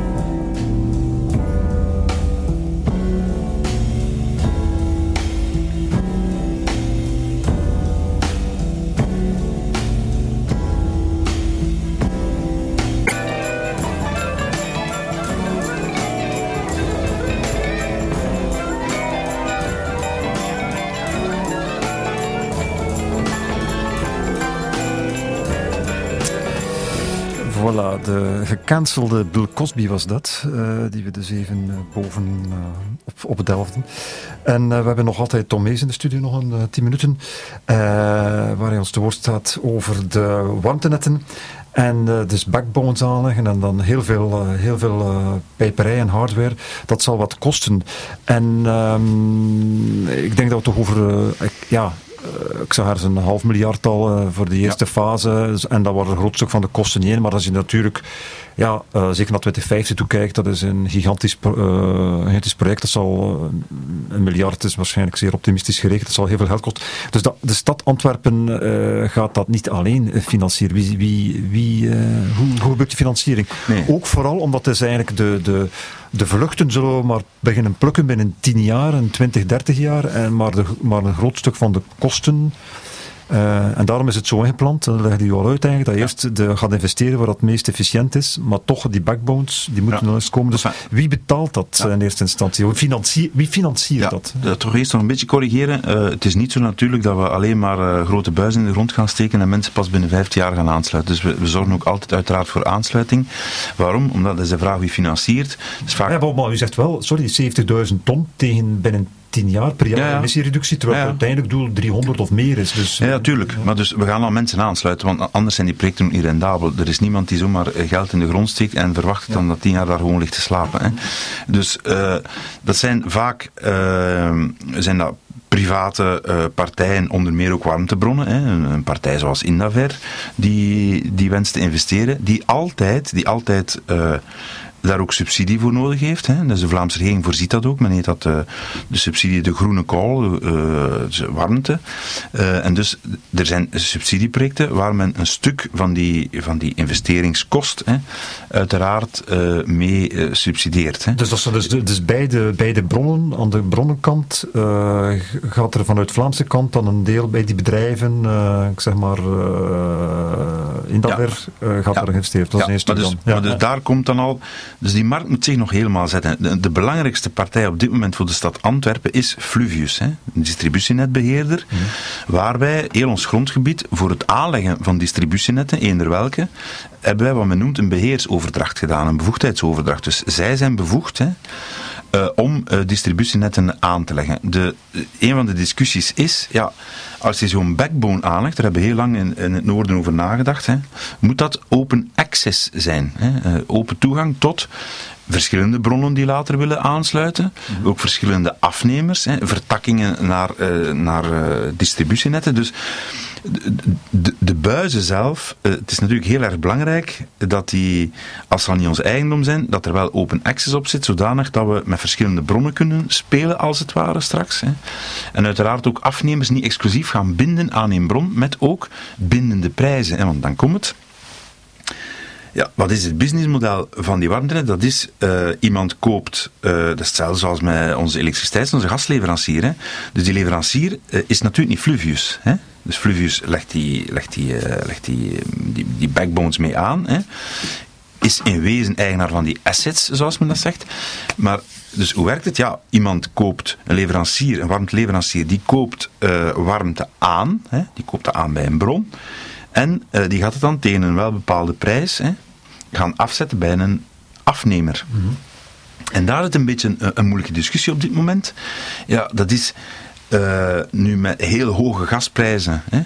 Voilà, de gecancelde Bill Cosby was dat, uh, die we dus even uh, boven uh, op, opdelfden. En uh, we hebben nog altijd Tom Mees in de studio, nog een uh, tien minuten, uh, waar hij ons te woord staat over de warmtenetten. En uh, dus backbones aanleggen en dan heel veel, uh, heel veel uh, pijperij en hardware. Dat zal wat kosten. En um, ik denk dat we toch over... Uh, ik, ja, Uh, ik zag ergens een half miljard al uh, voor de eerste ja. fase. En dat was een groot stuk van de kosten niet in. Maar als je natuurlijk, ja, uh, zeker naar twintig vijftig toe kijkt, dat is een gigantisch, uh, gigantisch project. Dat zal uh, een miljard is waarschijnlijk zeer optimistisch gerekend. Dat zal heel veel geld kosten. Dus dat, de stad Antwerpen uh, gaat dat niet alleen uh, financieren. Wie, wie, wie, uh, hoe, hoe gebeurt die financiering? Nee. Ook vooral omdat het is eigenlijk de... de De vluchten zullen we maar beginnen plukken binnen tien jaar en twintig, dertig jaar. En maar, de, maar een groot stuk van de kosten Uh, en daarom is het zo ingepland, dat leg je al uit eigenlijk, dat je ja. eerst de, gaat investeren waar het meest efficiënt is, maar toch die backbones, die moeten ja. nog eens komen. Dus enfin, wie betaalt dat ja. in eerste instantie? Wie financiert, wie financiert ja, dat? dat? Toch eerst nog een beetje corrigeren. Uh, het is niet zo natuurlijk dat we alleen maar uh, grote buizen in de grond gaan steken en mensen pas binnen vijftien jaar gaan aansluiten. Dus we, we zorgen ook altijd uiteraard voor aansluiting. Waarom? Omdat dat is de vraag wie financiert. Dus vaak... ja, maar u zegt wel, sorry, zeventigduizend ton tegen binnen tien jaar per jaar ja, ja. emissiereductie, terwijl ja, ja. het uiteindelijk doel driehonderd of meer is. Dus, ja, natuurlijk. Ja. Maar dus we gaan al mensen aansluiten, want anders zijn die projecten niet rendabel. Er is niemand die zomaar geld in de grond steekt en verwacht ja. dan dat tien jaar daar gewoon ligt te slapen. Hè. Dus uh, dat zijn vaak uh, zijn dat private uh, partijen, onder meer ook warmtebronnen. Hè. Een, een partij zoals Indaver, die, die wenst te investeren, die altijd, die altijd uh, daar ook subsidie voor nodig heeft. Hè. Dus de Vlaamse regering voorziet dat ook. Men heet dat uh, de subsidie de groene kool, uh, warmte. Uh, en dus er zijn subsidieprojecten waar men een stuk van die, van die investeringskost hè, uiteraard uh, mee uh, subsidieert. Hè. Dus, dat dus, dus bij, de, bij de bronnen, aan de bronnenkant, uh, gaat er vanuit Vlaamse kant dan een deel bij die bedrijven, uh, ik zeg maar, uh, in dat ja. ver, uh, gaat ja. er geïnvesteerd. Dat ja. is een stuk maar dus, dan. Ja. maar dus ja. daar komt dan al... Dus die markt moet zich nog helemaal zetten. De, de belangrijkste partij op dit moment voor de stad Antwerpen is Fluvius, hè, een distributienetbeheerder, mm. waarbij heel ons grondgebied voor het aanleggen van distributienetten, eender welke, hebben wij wat men noemt een beheersoverdracht gedaan, een bevoegdheidsoverdracht. Dus zij zijn bevoegd hè, uh, om uh, distributienetten aan te leggen. De, uh, een van de discussies is, ja, als je zo'n backbone aanlegt, daar hebben we heel lang in, in het noorden over nagedacht, hè, moet dat open access zijn. Hè, uh, open toegang tot verschillende bronnen die later willen aansluiten, mm-hmm. ook verschillende afnemers, hè, vertakkingen naar, uh, naar uh, distributienetten. Dus de, de, de buizen zelf, uh, het is natuurlijk heel erg belangrijk dat die, als ze al niet ons eigendom zijn, dat er wel open access op zit, zodanig dat we met verschillende bronnen kunnen spelen, als het ware, straks. Hè. En uiteraard ook afnemers niet exclusief gaan binden aan een bron, met ook bindende prijzen. Hè, want dan komt het. Ja, wat is het businessmodel van die warmtenet? Dat is, uh, iemand koopt, uh, dat is hetzelfde zoals met onze elektriciteit, onze gasleverancier. Hè. Dus die leverancier uh, is natuurlijk niet Fluvius. Hè. Dus Fluvius legt die, legt die, uh, legt die, die, die backbones mee aan. Hè. Is in wezen eigenaar van die assets, zoals men dat zegt. Maar, dus hoe werkt het? Ja, iemand koopt, een leverancier, een warmteleverancier, die koopt uh, warmte aan. Hè. Die koopt dat aan bij een bron. En uh, die gaat het dan tegen een welbepaalde prijs hè, gaan afzetten bij een afnemer. Mm-hmm. En daar is het een beetje een, een moeilijke discussie op dit moment. Ja, dat is uh, nu met heel hoge gasprijzen. Hè,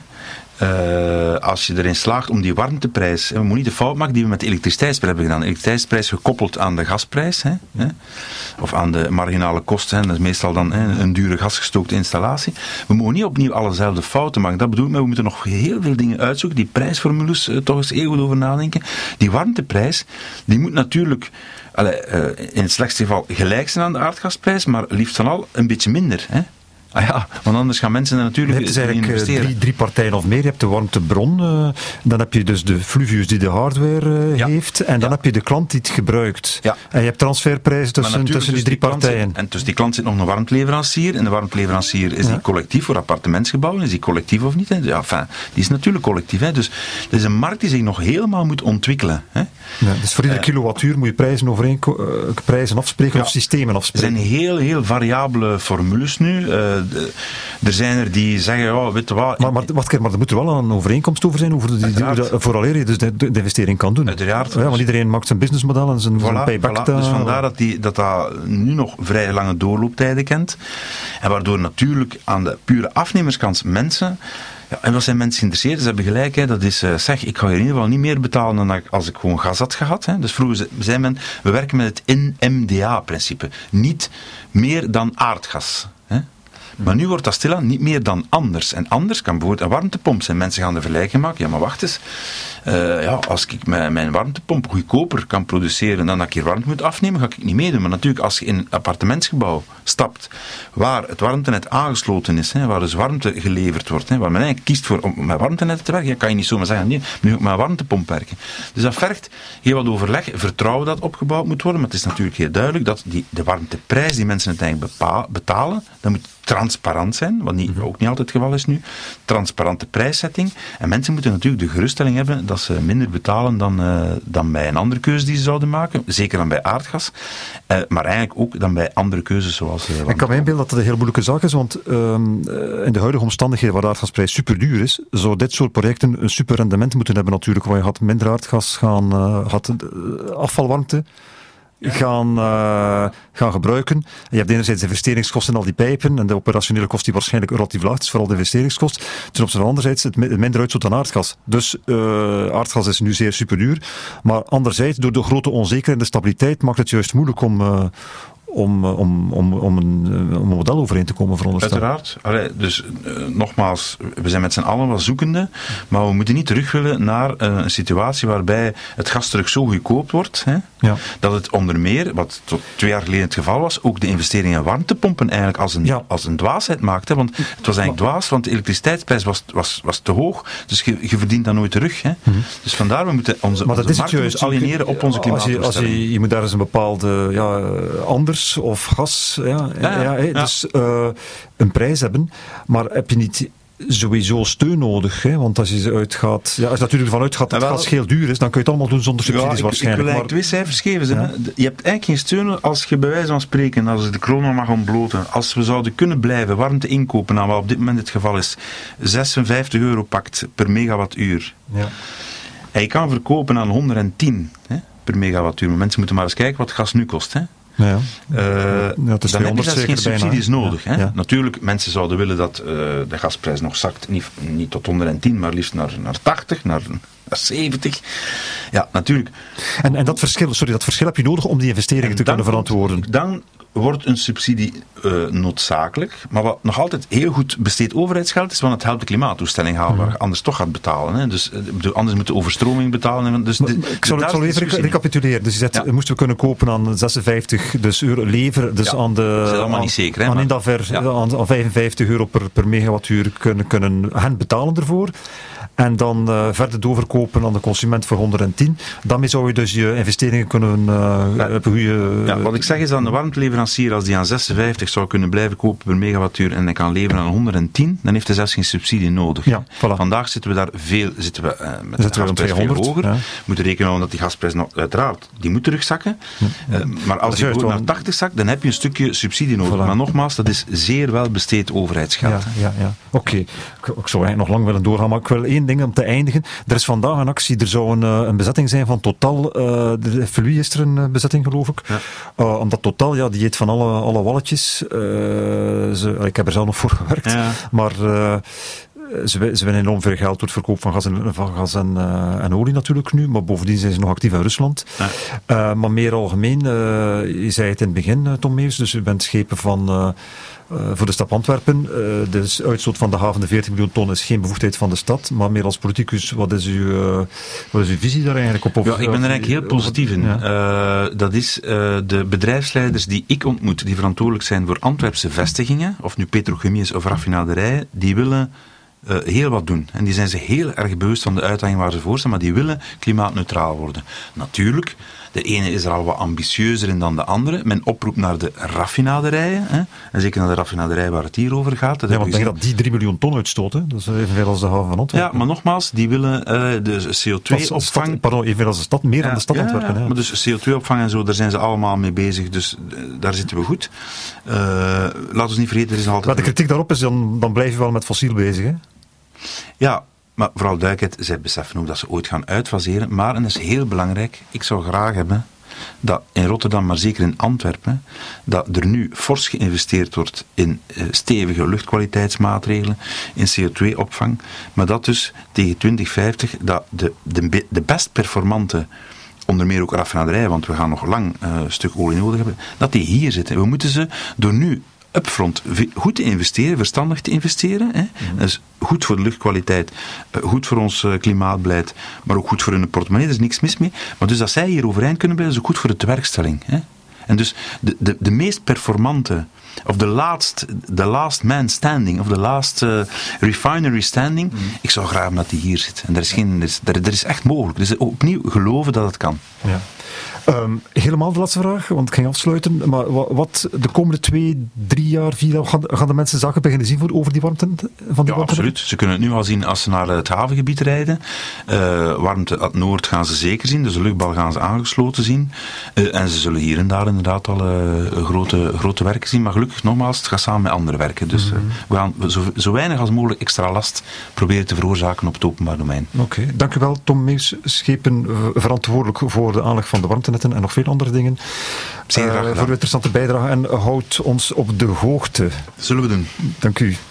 Uh, als je erin slaagt om die warmteprijs, we moeten niet de fout maken die we met de elektriciteitsprijs hebben gedaan. De elektriciteitsprijs gekoppeld aan de gasprijs, hè, hè, of aan de marginale kosten, hè, dat is meestal dan hè, een dure gasgestookte installatie. We mogen niet opnieuw allezelfde fouten maken. Dat bedoel ik, maar we moeten nog heel veel dingen uitzoeken, die prijsformules uh, toch eens heel goed over nadenken. Die warmteprijs, die moet natuurlijk allee, uh, in het slechtste geval gelijk zijn aan de aardgasprijs, maar liefst van al een beetje minder, hè. Ah ja, want anders gaan mensen er natuurlijk in investeren. Het is eigenlijk drie, drie partijen of meer. Je hebt de warmtebron, uh, dan heb je dus de Fluvius die de hardware uh, ja. heeft, en dan ja. heb je de klant die het gebruikt. Ja. En je hebt transferprijzen tussen, tussen die drie die partijen. Zit, en tussen die klant zit nog een warmteleverancier, en de warmteleverancier is ja. die collectief voor appartementsgebouwen, is die collectief of niet? Hè? Ja, enfin, die is natuurlijk collectief. Hè? Dus dat is een markt die zich nog helemaal moet ontwikkelen. Hè? Ja, dus voor iedere uh, kilowattuur moet je prijzen, overeenko- uh, prijzen afspreken ja. of systemen afspreken. Er zijn heel, heel variabele formules nu. Uh, De, er zijn er die zeggen, oh, weet je wat... Maar, maar, wacht, maar er moet er wel een overeenkomst over zijn, over die, die, die, vooraleer je dus de, de investering kan doen. Uiteraard. Ja, want iedereen maakt zijn businessmodel en zijn, voilà, zijn payback. Voilà. Dus vandaar dat, die, dat dat nu nog vrij lange doorlooptijden kent. En waardoor natuurlijk aan de pure afnemerskant mensen... Ja, en wat zijn mensen geïnteresseerd? Ze hebben gelijk, hè, dat is, uh, zeg, ik ga hier in ieder geval niet meer betalen dan ik, als ik gewoon gas had gehad. Hè. Dus vroeger zei men, we werken met het N M D A-principe. Niet meer dan aardgas. Hè. Maar nu wordt dat stilaan niet meer dan anders. En anders kan bijvoorbeeld een warmtepomp zijn. Mensen gaan de vergelijking maken. Ja, maar wacht eens. Uh, ja, als ik mijn, mijn warmtepomp goedkoper kan produceren dan dat ik hier warmte moet afnemen, ga ik niet meedoen. Maar natuurlijk, als je in een appartementsgebouw stapt, waar het warmtenet aangesloten is, hè, waar dus warmte geleverd wordt, hè, waar men eigenlijk kiest voor om met warmtenet te werken, ja, kan je niet zomaar zeggen, nee, nu ga ik met een warmtepomp werken. Dus dat vergt heel wat overleg, vertrouwen dat opgebouwd moet worden. Maar het is natuurlijk heel duidelijk dat die, de warmteprijs die mensen uiteindelijk bepa- betalen, dat moet transparant zijn, wat niet, ook niet altijd het geval is nu. Transparante prijszetting. En mensen moeten natuurlijk de geruststelling hebben dat ze minder betalen dan, uh, dan bij een andere keuze die ze zouden maken. Zeker dan bij aardgas. Uh, maar eigenlijk ook dan bij andere keuzes zoals... Uh, ik kan me inbeelden dat het een heel moeilijke zaak is, want uh, in de huidige omstandigheden waar de aardgasprijs super duur is, zou dit soort projecten een super rendement moeten hebben natuurlijk, waar je gaat minder aardgas gaan, uh, gaat uh, afvalwarmte Ja. Gaan, uh, gaan gebruiken. Je hebt enerzijds de investeringskosten in al die pijpen en de operationele kost die waarschijnlijk relatief laag is, vooral de investeringskost. Ten opzichte van anderzijds het minder uitstoot dan aardgas. Dus uh, aardgas is nu zeer superduur. Maar anderzijds, door de grote onzekerheid en de stabiliteit, maakt het juist moeilijk om... Uh, Om, om, om, om, een, om een model overeen te komen, veronderstel. Uiteraard. Allee, dus uh, nogmaals, we zijn met z'n allen wel zoekende, maar we moeten niet terug willen naar uh, een situatie waarbij het gas terug zo goedkoop wordt, hè, ja. dat het onder meer, wat tot twee jaar geleden het geval was, ook de investering in warmtepompen eigenlijk als een, ja. als een dwaasheid maakte. Want het was eigenlijk maar, dwaas, want de elektriciteitsprijs was, was, was te hoog, dus je, je verdient dat nooit terug. Hè. Mm-hmm. Dus vandaar, we moeten onze, maar onze markt juist alieneren op onze klimaatdoelstelling. Als je, als je, je moet daar eens een bepaalde ja, anders of gas, ja, ja, ja, ja dus uh, een prijs hebben, maar heb je niet sowieso steun nodig, hè? Want als je uitgaat, ja, als je natuurlijk ervan uitgaat dat ja, gas heel duur is, dan kun je het allemaal doen zonder subsidies ja, ik, waarschijnlijk. Ik wil eigenlijk maar... twee cijfers geven. Ja. Je hebt eigenlijk geen steun als je bij wijze van spreken, als je de kroon mag ontbloten, als we zouden kunnen blijven warmte inkopen aan wat op dit moment het geval is, zesenvijftig euro pakt per megawattuur. Ja. En je kan verkopen aan honderdtien hè, per megawattuur. Maar mensen moeten maar eens kijken wat gas nu kost, hè. Ja, uh, ja, het is dan heb je zelfs geen subsidies bijna. nodig. Ja, hè? Ja. Natuurlijk, mensen zouden willen dat uh, de gasprijs nog zakt, niet, niet tot honderdtien, maar liefst naar, naar tachtig, naar, naar zeventig. Ja, natuurlijk. En, en dat, verschil, sorry, dat verschil heb je nodig om die investeringen en te kunnen verantwoorden? Dan wordt een subsidie uh, noodzakelijk, maar wat nog altijd heel goed besteed overheidsgeld is, want het helpt de klimaatdoelstelling halen, waar je anders toch gaat betalen. Hè. Dus uh, anders moet de overstroming betalen. Dus de, ik zal het even recapituleren. Dus je zegt, ja. moesten we kunnen kopen aan zesenvijftig dus euro leveren, dus ja, aan de... Dat is helemaal aan, niet zeker. Hè, aan, Indaver, ja. aan, aan vijfenvijftig euro per, per megawattuur kunnen, kunnen hen betalen ervoor. En dan uh, verder doorverkopen aan de consument voor honderdtien. Daarmee zou je dus je investeringen kunnen... Uh, ja. Goede, ja, wat ik zeg is dat de warmteleverancier, als die aan zesenvijftig zou kunnen blijven kopen per megawattuur en hij kan leveren aan honderdtien, dan heeft hij zelfs geen subsidie nodig. Ja, voilà. Vandaag zitten we daar veel, zitten we uh, met zitten de gasprijs veel hoger. Ja. We moeten rekenen houden dat die gasprijs nog, uiteraard, die moet terugzakken. Ja. Uh, maar als die juist, naar tachtig zakt, dan heb je een stukje subsidie nodig. Voilà. Maar nogmaals, dat is zeer wel besteed overheidsgeld. Ja, ja, ja. Oké, okay. ik, ik zou eigenlijk nog lang willen doorgaan, maar ik wil één ding om te eindigen. Er is vandaag een actie, er zou een, een bezetting zijn van Total. Uh, de F L U is er een bezetting, geloof ik. Ja. Uh, omdat Total, ja, die eet van alle, alle walletjes. Uh, ze, ik heb er zelf nog voor gewerkt. Ja. Maar uh, ze, ze winnen enorm veel geld door het verkoop van gas en, van gas en, uh, en olie natuurlijk nu. Maar bovendien zijn ze nog actief in Rusland. Ja. Uh, maar meer algemeen, uh, je zei het in het begin, uh, Tom Meeuws, dus u bent schepen van... Uh, Uh, voor de stad Antwerpen. Uh, de uitstoot van de haven, de veertien miljoen ton, is geen bevoegdheid van de stad. Maar meer als politicus, wat is uw, uh, wat is uw visie daar eigenlijk op? Of, ja, ik ben er eigenlijk heel positief in. Ja. Uh, dat is uh, de bedrijfsleiders die ik ontmoet, die verantwoordelijk zijn voor Antwerpse vestigingen, of nu petrochemie is of raffinaderijen, die willen uh, heel wat doen. En die zijn zich heel erg bewust van de uitdaging waar ze voor staan, maar die willen klimaatneutraal worden. Natuurlijk, de ene is er al wat ambitieuzer in dan de andere. Men oproept naar de raffinaderijen. Hè? En zeker naar de raffinaderijen waar het hier over gaat. Dat ja, want ik denk dat die drie miljoen ton uitstoten. Dat is evenveel als de haven van Antwerpen. Ja, maar nogmaals, die willen uh, de C O twee opvang... Pardon, evenveel als de stad, meer ja, dan de stad ja, Antwerpen. Ja, ja. Maar dus C O twee opvang en zo, daar zijn ze allemaal mee bezig. Dus uh, daar zitten we goed. Uh, laten we niet vergeten, er is altijd... Maar de kritiek daarop is, dan, dan blijf je wel met fossiel bezig, hè? Ja, maar vooral duidelijkheid, zij beseffen ook dat ze ooit gaan uitfaseren. Maar, en dat is heel belangrijk, ik zou graag hebben dat in Rotterdam, maar zeker in Antwerpen, dat er nu fors geïnvesteerd wordt in uh, stevige luchtkwaliteitsmaatregelen, in C O twee opvang, maar dat dus tegen twintig vijftig, dat de, de, de best performante, onder meer ook raffinaderijen, want we gaan nog lang uh, een stuk olie nodig hebben, dat die hier zitten. We moeten ze door nu upfront goed te investeren, verstandig te investeren. Hè? Mm-hmm. Dat is goed voor de luchtkwaliteit, goed voor ons klimaatbeleid, maar ook goed voor hun portemonnee, er is niks mis mee. Maar dus dat zij hier overeind kunnen blijven, is ook goed voor de tewerkstelling. Hè? En dus de, de, de meest performante, of de last, the last man standing, of the last uh, refinery standing, mm-hmm. ik zou graag dat die hier zit. En er is, geen, er is, er, er is echt mogelijk. Dus opnieuw geloven dat het kan. Ja. Um, helemaal de laatste vraag, want ik ging afsluiten. Maar wat, wat de komende twee, drie jaar, vier jaar, gaan, gaan de mensen zaken beginnen zien voor, over die warmte van die Ja, warmte? absoluut. Ze kunnen het nu al zien als ze naar het havengebied rijden. Uh, warmte uit Noord gaan ze zeker zien, dus de luchtbal gaan ze aangesloten zien. Uh, en ze zullen hier en daar inderdaad al uh, grote, grote werken zien. Maar gelukkig, nogmaals, het gaat samen met andere werken. Dus mm-hmm. uh, we gaan zo, zo weinig als mogelijk extra last proberen te veroorzaken op het openbaar domein. Oké, okay. Dank u wel, Tom Meus, schepen verantwoordelijk voor de aanleg van de warmtenetten en nog veel andere dingen. Zeer graag gedaan. Uh, voor uw interessante bijdrage en houd ons op de hoogte. Zullen we doen. Dank u.